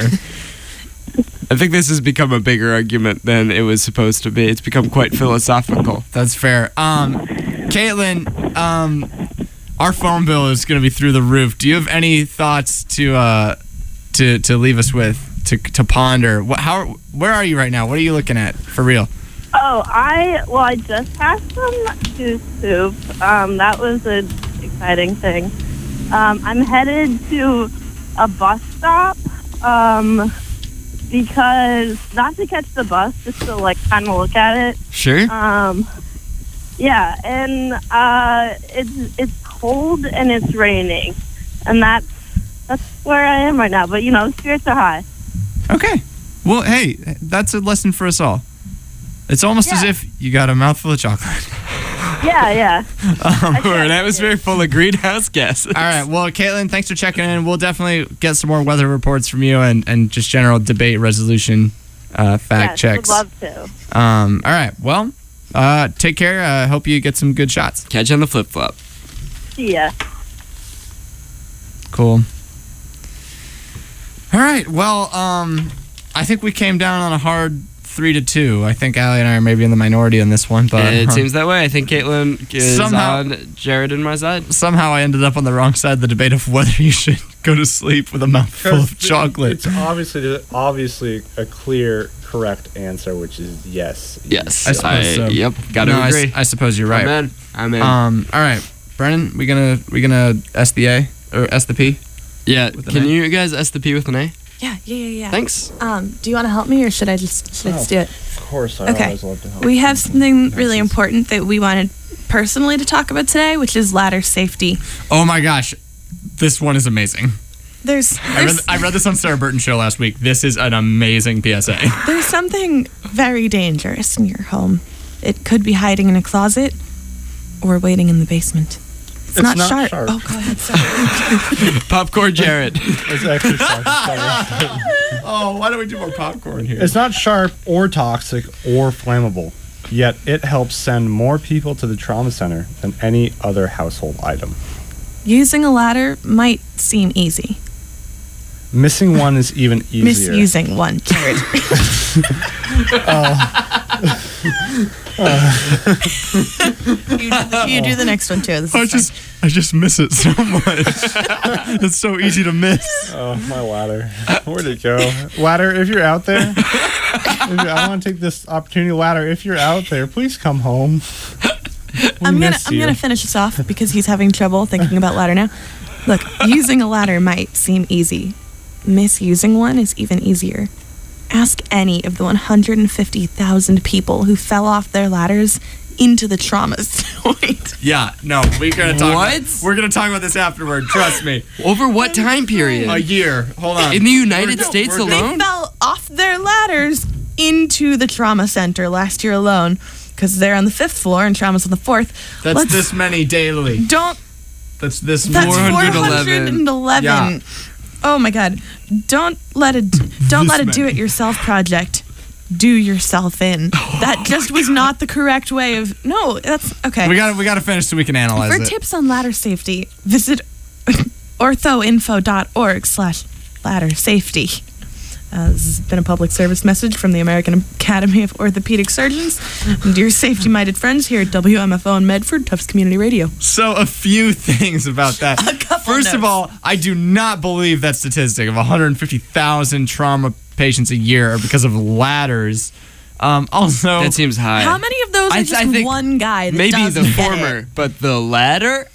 I think this has become a bigger argument than it was supposed to be. It's become quite philosophical. That's fair. Um, Caitlin, um, our phone bill is going to be through the roof. Do you have any thoughts to uh, to to leave us with to to ponder? What, how? Where are you right now? What are you looking at for real? Oh, I well, I just had some goose soup. Um, that was an exciting thing. Um, I'm headed to a bus stop. Um, because not to catch the bus, just to like kind of look at it. Sure. Um, yeah, and uh, it's it's cold and it's raining, and that's that's where I am right now. But you know, spirits are high. Okay. Well, hey, that's a lesson for us all. It's almost as Yeah. if you got a mouthful of chocolate. Yeah, yeah. Um, Or an atmosphere full of greenhouse gases. all right. Well, Caitlin, thanks for checking in. We'll definitely get some more weather reports from you and, and just general debate resolution uh, fact yes, checks. would love to. Um, all right. Well, uh, take care. I uh, hope you get some good shots. Catch you on the flip flop. See ya. Cool. All right. Well, um, I think we came down on a hard three to two. I think Allie and I are maybe in the minority on this one, but it huh, seems that way. I think Caitlin is Somehow- on Jared and my side. somehow I ended up on the wrong side of the debate of whether you should go to sleep with a mouthful of Because chocolate. It's obviously obviously a clear, correct answer, which is yes. Yes. I suppose so. Yep. Gotta No, I s- agree. I, suppose you're right. I'm in. I'm in. Um. All right, Brennan, we gonna we gonna S the A or S the P? yeah. with an Can A. you guys S the P with an A? Yeah, yeah, yeah, yeah. Thanks. Um, do you want to help me, or should I just should I just do it? Of course, I Okay. always love to help. We have something really important that we wanted personally to talk about today, which is ladder safety. Oh my gosh, this one is amazing. There's I read, there's, I read this on Sarah Burton's show last week. This is an amazing P S A. there's something very dangerous in your home. It could be hiding in a closet or waiting in the basement. It's, It's not, not sharp. sharp. Oh, go ahead. Sorry. Popcorn Jared. It's actually sharp. Sorry. Oh, why don't we do more popcorn here? It's not sharp or toxic or flammable, yet it helps send more people to the trauma center than any other household item. Using a ladder might seem easy. Missing one is even easier. Misusing one, Jared. you, do the, you do the next one too. This I is just I just miss it so much. It's so easy to miss. Oh, my ladder. Where'd it go? Ladder, if you're out there, if you- I want to take this opportunity. Ladder, if you're out there, please come home. We I'm gonna miss I'm you. gonna finish this off because he's having trouble thinking about ladder now. Look, using a ladder might seem easy. Misusing one is even easier. Ask any of the one hundred fifty thousand people who fell off their ladders into the trauma suite. Yeah, no, we're gonna talk. What? About, we're gonna talk about this afterward. Trust me. Over what time period? A year. Hold on. In the United We're- States we're- They alone? fell off their ladders into the trauma center last year alone because they're on the fifth floor and trauma's on the fourth. That's Let's- this many daily. Don't. That's this. That's more. four four hundred hundred eleven. Yeah. Oh my God! Don't let a don't This let a many. do-it-yourself project do yourself in. That just was not the correct way of. No, that's okay. We got we got to finish so we can analyze For it. tips on ladder safety, visit orthoinfo.org slash ladder safety. Uh, this has been a public service message from the American Academy of Orthopedic Surgeons and dear safety-minded friends here at W M F O in Medford, Tufts Community Radio. So a few things about that. A couple First of notes. all, I do not believe that statistic of one hundred fifty thousand trauma patients a year are because of ladders. Um, also, That seems high. How many of those I- are I just think one guy that Maybe doesn't the get former, it? but the latter?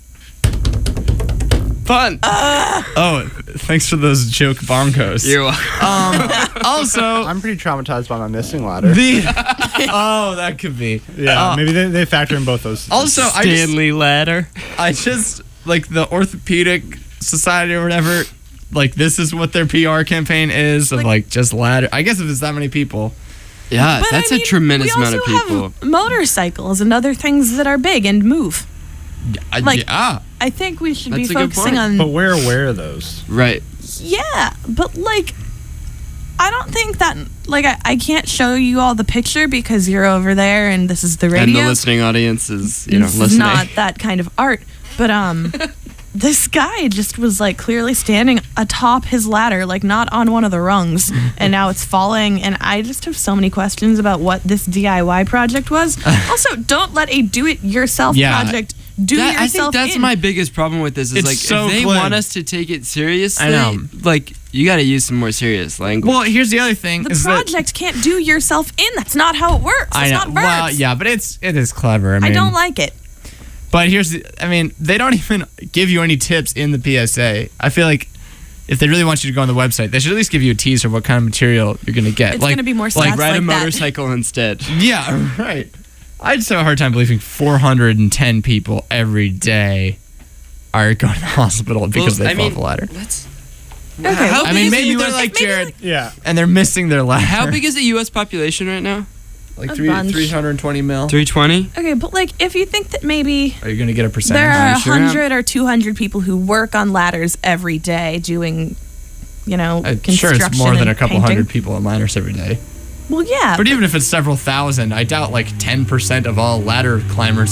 Fun. oh, thanks for those joke bonkos. You're welcome. Um, also, I'm pretty traumatized by my missing ladder. the oh, that could be. yeah, Uh, maybe they, they factor in both those. Also, I just, Stanley ladder. I just like the orthopedic society or whatever. Like this is what their P R campaign is of Like- like just ladder. I guess if it's that many people. Yeah, But that's I a mean, tremendous we amount of also people. have motorcycles and other things that are big and move. I- Like- yeah. I think we should That's be a good focusing point. but on. where where are those? Right. Yeah, but like, I don't think that. Like, I, I can't show you all the picture because you're over there and this is the radio. And the listening audience is, you know, This is listening. not that kind of art. But um, this guy just was like clearly standing atop his ladder, like not on one of the rungs, and now it's falling. And I just have so many questions about what this D I Y project was. Also, don't let a do-it-yourself Yeah. project do That- I think yourself that's in. my biggest problem with this is It's like so if they glib. want us to take it seriously, I know. like you got to use some more serious language. Well, here's the other thing. The is that- project can't do yourself in. That's not how it works. I It's know. not verbs. Well, yeah, but it's it is clever. I I mean, don't like it. But here's the. I mean, they don't even give you any tips in the P S A. I feel like if they really want you to go on the website, they should at least give you a teaser of what kind of material you're gonna get. It's like, gonna be more like stats Ride a like that. motorcycle instead. Yeah, right. I just have a hard time believing four hundred ten people every day are going to the hospital because Well, they I fell mean, off a ladder. Let's. Okay. How I big mean, is the maybe U S they're like maybe Jared, like- Yeah. and they're missing their ladder. How big is the U S population right now? Like A three bunch. three hundred twenty mil. three hundred twenty. Okay, but like if you think that maybe Are you gonna get a percentage? there are you sure am. one hundred or two hundred people who work on ladders every day doing, you know, Uh, construction sure, it's more than and a couple painting. hundred people on ladders every day. Well, yeah. But even if it's several thousand, I doubt like ten percent of all ladder climbers.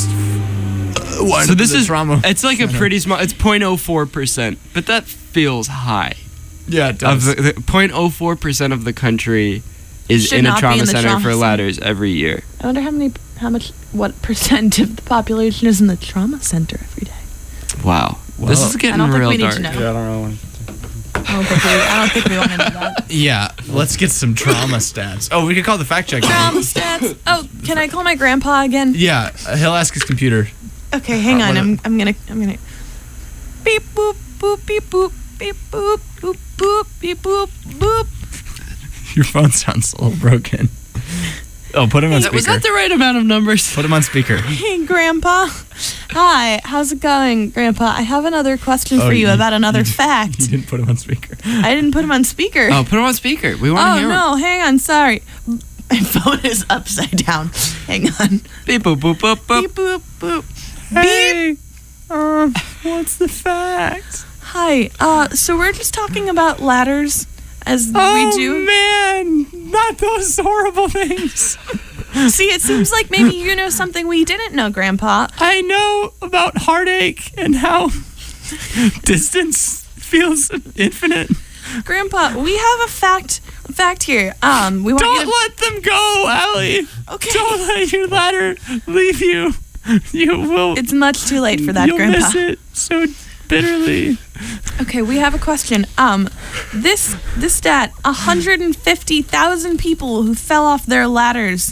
So this is trauma. It's like a pretty small. It's zero point zero four percent, but that feels high. Yeah, it Of does. the, the zero point zero four percent of the country is Should in a not be trauma in the center trauma for center. ladders every year. I wonder how many, how much, what percent of the population is in the trauma center every day. Wow, Whoa. this is I getting don't think real we need dark. to know. Yeah, I don't know. I don't think we, I don't think we want to know that. Yeah, let's get some trauma stats. Oh, we could call the fact check. Trauma stats. Oh, can I call my grandpa again? Yeah, uh, he'll ask his computer. Okay, hang Uh, on. what I'm I'm gonna I'm gonna beep boop boop beep boop beep boop boop boop beep boop boop. Your phone sounds a little broken. Oh, put him on That- was speaker. that the right amount of numbers? Put him on speaker. Hey, Grandpa. Hi, how's it going, Grandpa? I have another question Oh, for you you- about another you fact. You didn't put him on speaker. I didn't put him on speaker. Oh, put him on speaker. We want to Oh, hear no, hang on, sorry. My phone is upside down. Hang on. him. Beep boop boop boop boop. Beep boop boop. Hey, uh, what's the fact? Hi. Uh, so we're just talking about ladders as Oh we do. man, not those horrible things. See, it seems like maybe you know something we didn't know, Grandpa. I know about heartache and how distance feels infinite. Grandpa, we have a fact a fact here. Um, we want you Don't to. let them go, Allie. Okay. Don't let your ladder leave you. You will. It's much too late for that, You'll Grandpa. miss it so bitterly. Okay, we have a question. Um, this this stat: one hundred fifty thousand people who fell off their ladders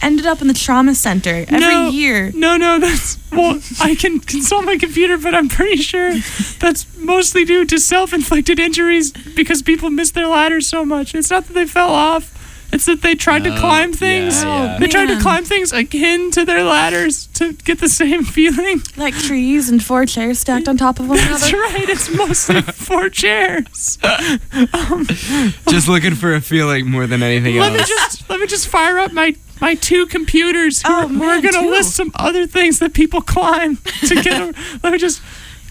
ended up in the trauma center every No. year. No, no, that's well. I can consult my computer, but I'm pretty sure that's mostly due to self-inflicted injuries because people miss their ladders so much. It's not that they fell off; it's that they tried to Oh, climb things. yeah, yeah. They tried to Man. climb things akin to their ladders to get the same feeling. Like trees and four chairs stacked on top of one That's another. right. It's mostly four chairs. Um, Just looking for a feeling more than anything let me else. just let me just fire up my my two computers. Who Oh, are, who are man, gonna two. list some other things that people climb to get. A, let me just.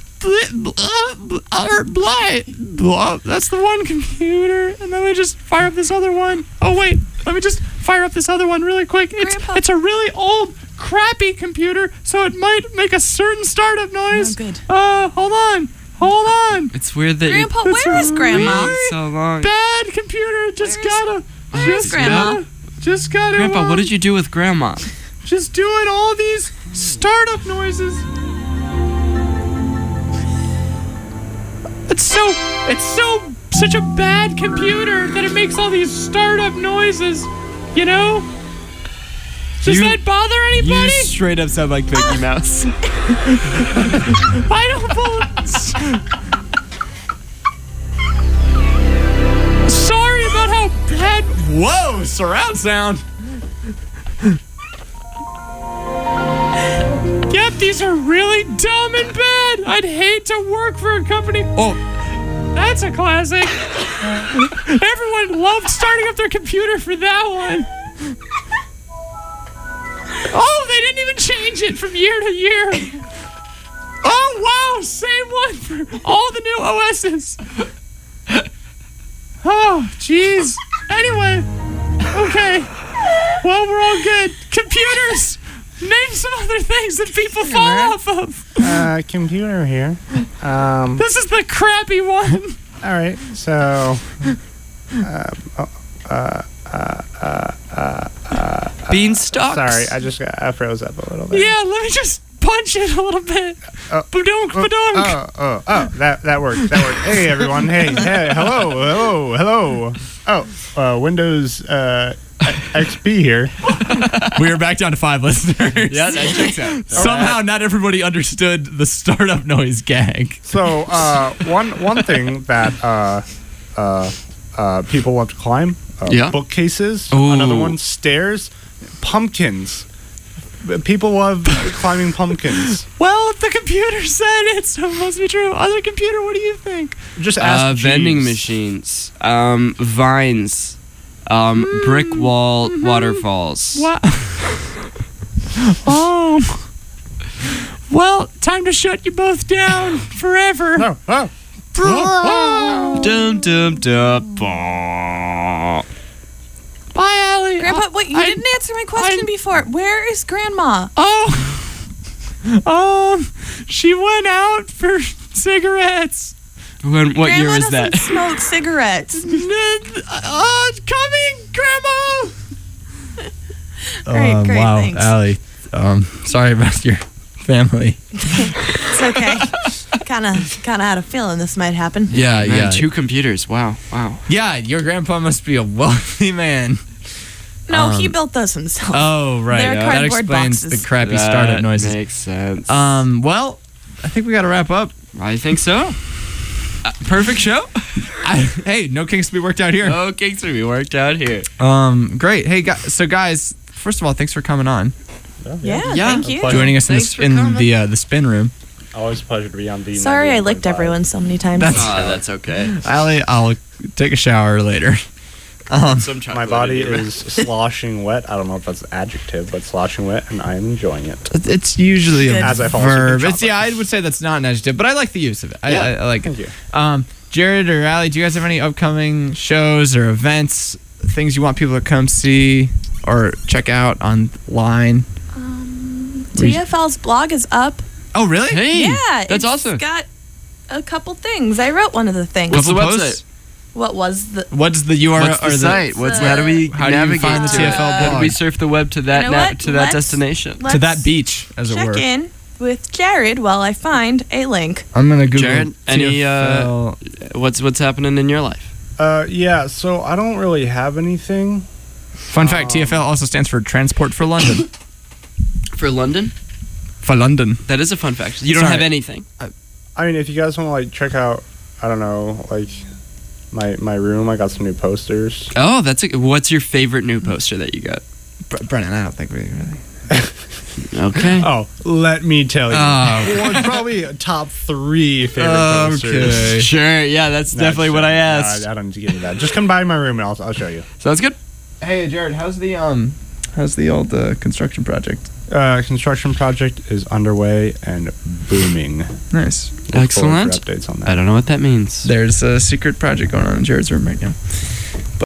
That's the one computer, and then we just fire up this other one. Oh wait, let me just fire up this other one really quick. It's Grandpa. it's a really old, crappy computer, so it might make a certain startup noise. Oh, good. Uh, hold on, hold on. It's weird that Grandpa, That's where is a Grandma? you so long. Bad computer. Just Where's- gotta. where's just Grandma? Gotta, just gotta. Grandpa, uh, what did you do with Grandma? Just doing all these startup noises. It's so, it's so, such a bad computer that it makes all these startup noises, you know? Does You- that bother anybody? You straight up sound like Mickey Mouse. I don't believe. Sorry about how bad. Whoa, surround sound. Yep, these are really dumb and bad. I'd hate to work for a company. Oh, that's a classic. Everyone loved starting up their computer for that one. Oh, they didn't even change it from year to year. Oh, wow, same one for all the new O Ss. Oh, jeez. Anyway, okay. Well, we're all good. Computers. Name some other things that people fall man. off of. Uh, computer here. Um, This is the crappy one. all right, so. Uh, oh, uh, uh, uh, uh, uh, Beanstalks. sorry, I just got, I froze up a little bit. Yeah, let me just punch it a little bit. Oh. Badunk, Oh, badunk. oh, oh, oh, that that worked. That worked. Hey everyone. Hey, hey, hello, hello, hello. Oh, uh, Windows uh, X P here. We are back down to five listeners. Yeah, that checks out. Somehow, not everybody understood the startup noise gag. So, uh, one one thing that uh, uh, uh, people love to climb, uh, Yeah. bookcases. Ooh. Another one, stairs, pumpkins. People love climbing pumpkins. Well, the computer said it, so it must be true. Other computer, what do you think? Just ask Uh, vending Jeeves. machines, um, vines, um, brick wall waterfalls. What? Oh. Well, time to shut you both down forever. No, oh. Dum dum dum. Bah. Bye, Allie. Grandpa, wait, you I- didn't answer my question I- before. Where is Grandma? Oh. Um, she went out for cigarettes. When, what Grandma year was doesn't that? smoke cigarettes. Uh, coming, Grandma. Great, Um, great, wow, thanks. Allie. Um, sorry about your family. It's okay. Kind of, kind of had a feeling this might happen. Yeah, Man, yeah. two computers. Wow, wow. Yeah, your grandpa must be a wealthy man. No, he Um, built those himself. Oh, right. They're Uh, that cardboard explains boxes. the crappy That startup noises. makes sense. Um, well, I think we got to wrap up. I think so. Uh, perfect show. I, hey, no kinks to be worked out here. No kinks to be worked out here. Um, great. Hey, guys, so guys, first of all, thanks for coming on, yeah, Yeah. thank you. Pleasure. joining us in, Thanks the, for in coming. the uh, the spin room. Always a pleasure to be on the. Sorry, I licked everyone so many times. That's- Ah, that's okay. Allie, I'll take a shower later. Um, Some My chocolate body in your is sloshing wet. I don't know if that's an adjective, but sloshing wet, and I am enjoying it. it's usually a Good. As I fall asleep in verb. It's chocolate. yeah, I would say that's not an adjective, but I like the use of it. I, Yeah, I, I like thank it. you. Um, Jared or Allie, do you guys have any upcoming shows or events, things you want people to come see or check out online? T F L's blog is up. Oh, really? Hey, Yeah, that's it's awesome. got a couple things. I wrote one of the things. What's the Couple website? What was the? What's the U R L What's the or site? What's the- how do we How do you navigate find the to T it? F L How do blog? we surf the web to that You know na- what? to that Let's- destination? to Let's that beach, as it check were? in with Jared while I find a link. I'm gonna Google Jared, any, uh, T F L. What's what's happening in your life? Uh, yeah. So I don't really have anything Fun fact: T F L also stands for Transport for London. For London? For London. That is a fun fact. You don't Sorry. have anything. I mean, if you guys want to like check out, I don't know, like my my room, I got some new posters. Oh, that's a, what's your favorite new poster that you got? Bre- Brennan, I don't think we really. Okay. Oh, let me tell you. Oh. One, probably a top three favorite Okay. posters. Sure. Yeah, that's Not definitely what sure. I asked. No, I, I don't need to get into that. Just come by my room and I'll, I'll show you. Sounds good. Hey, Jared, how's the um, how's the old uh, construction project? Uh, construction project is underway and booming. Nice. Look forward Excellent. for updates on I that. don't know what that means. There's a secret project going on in Jared's room right now.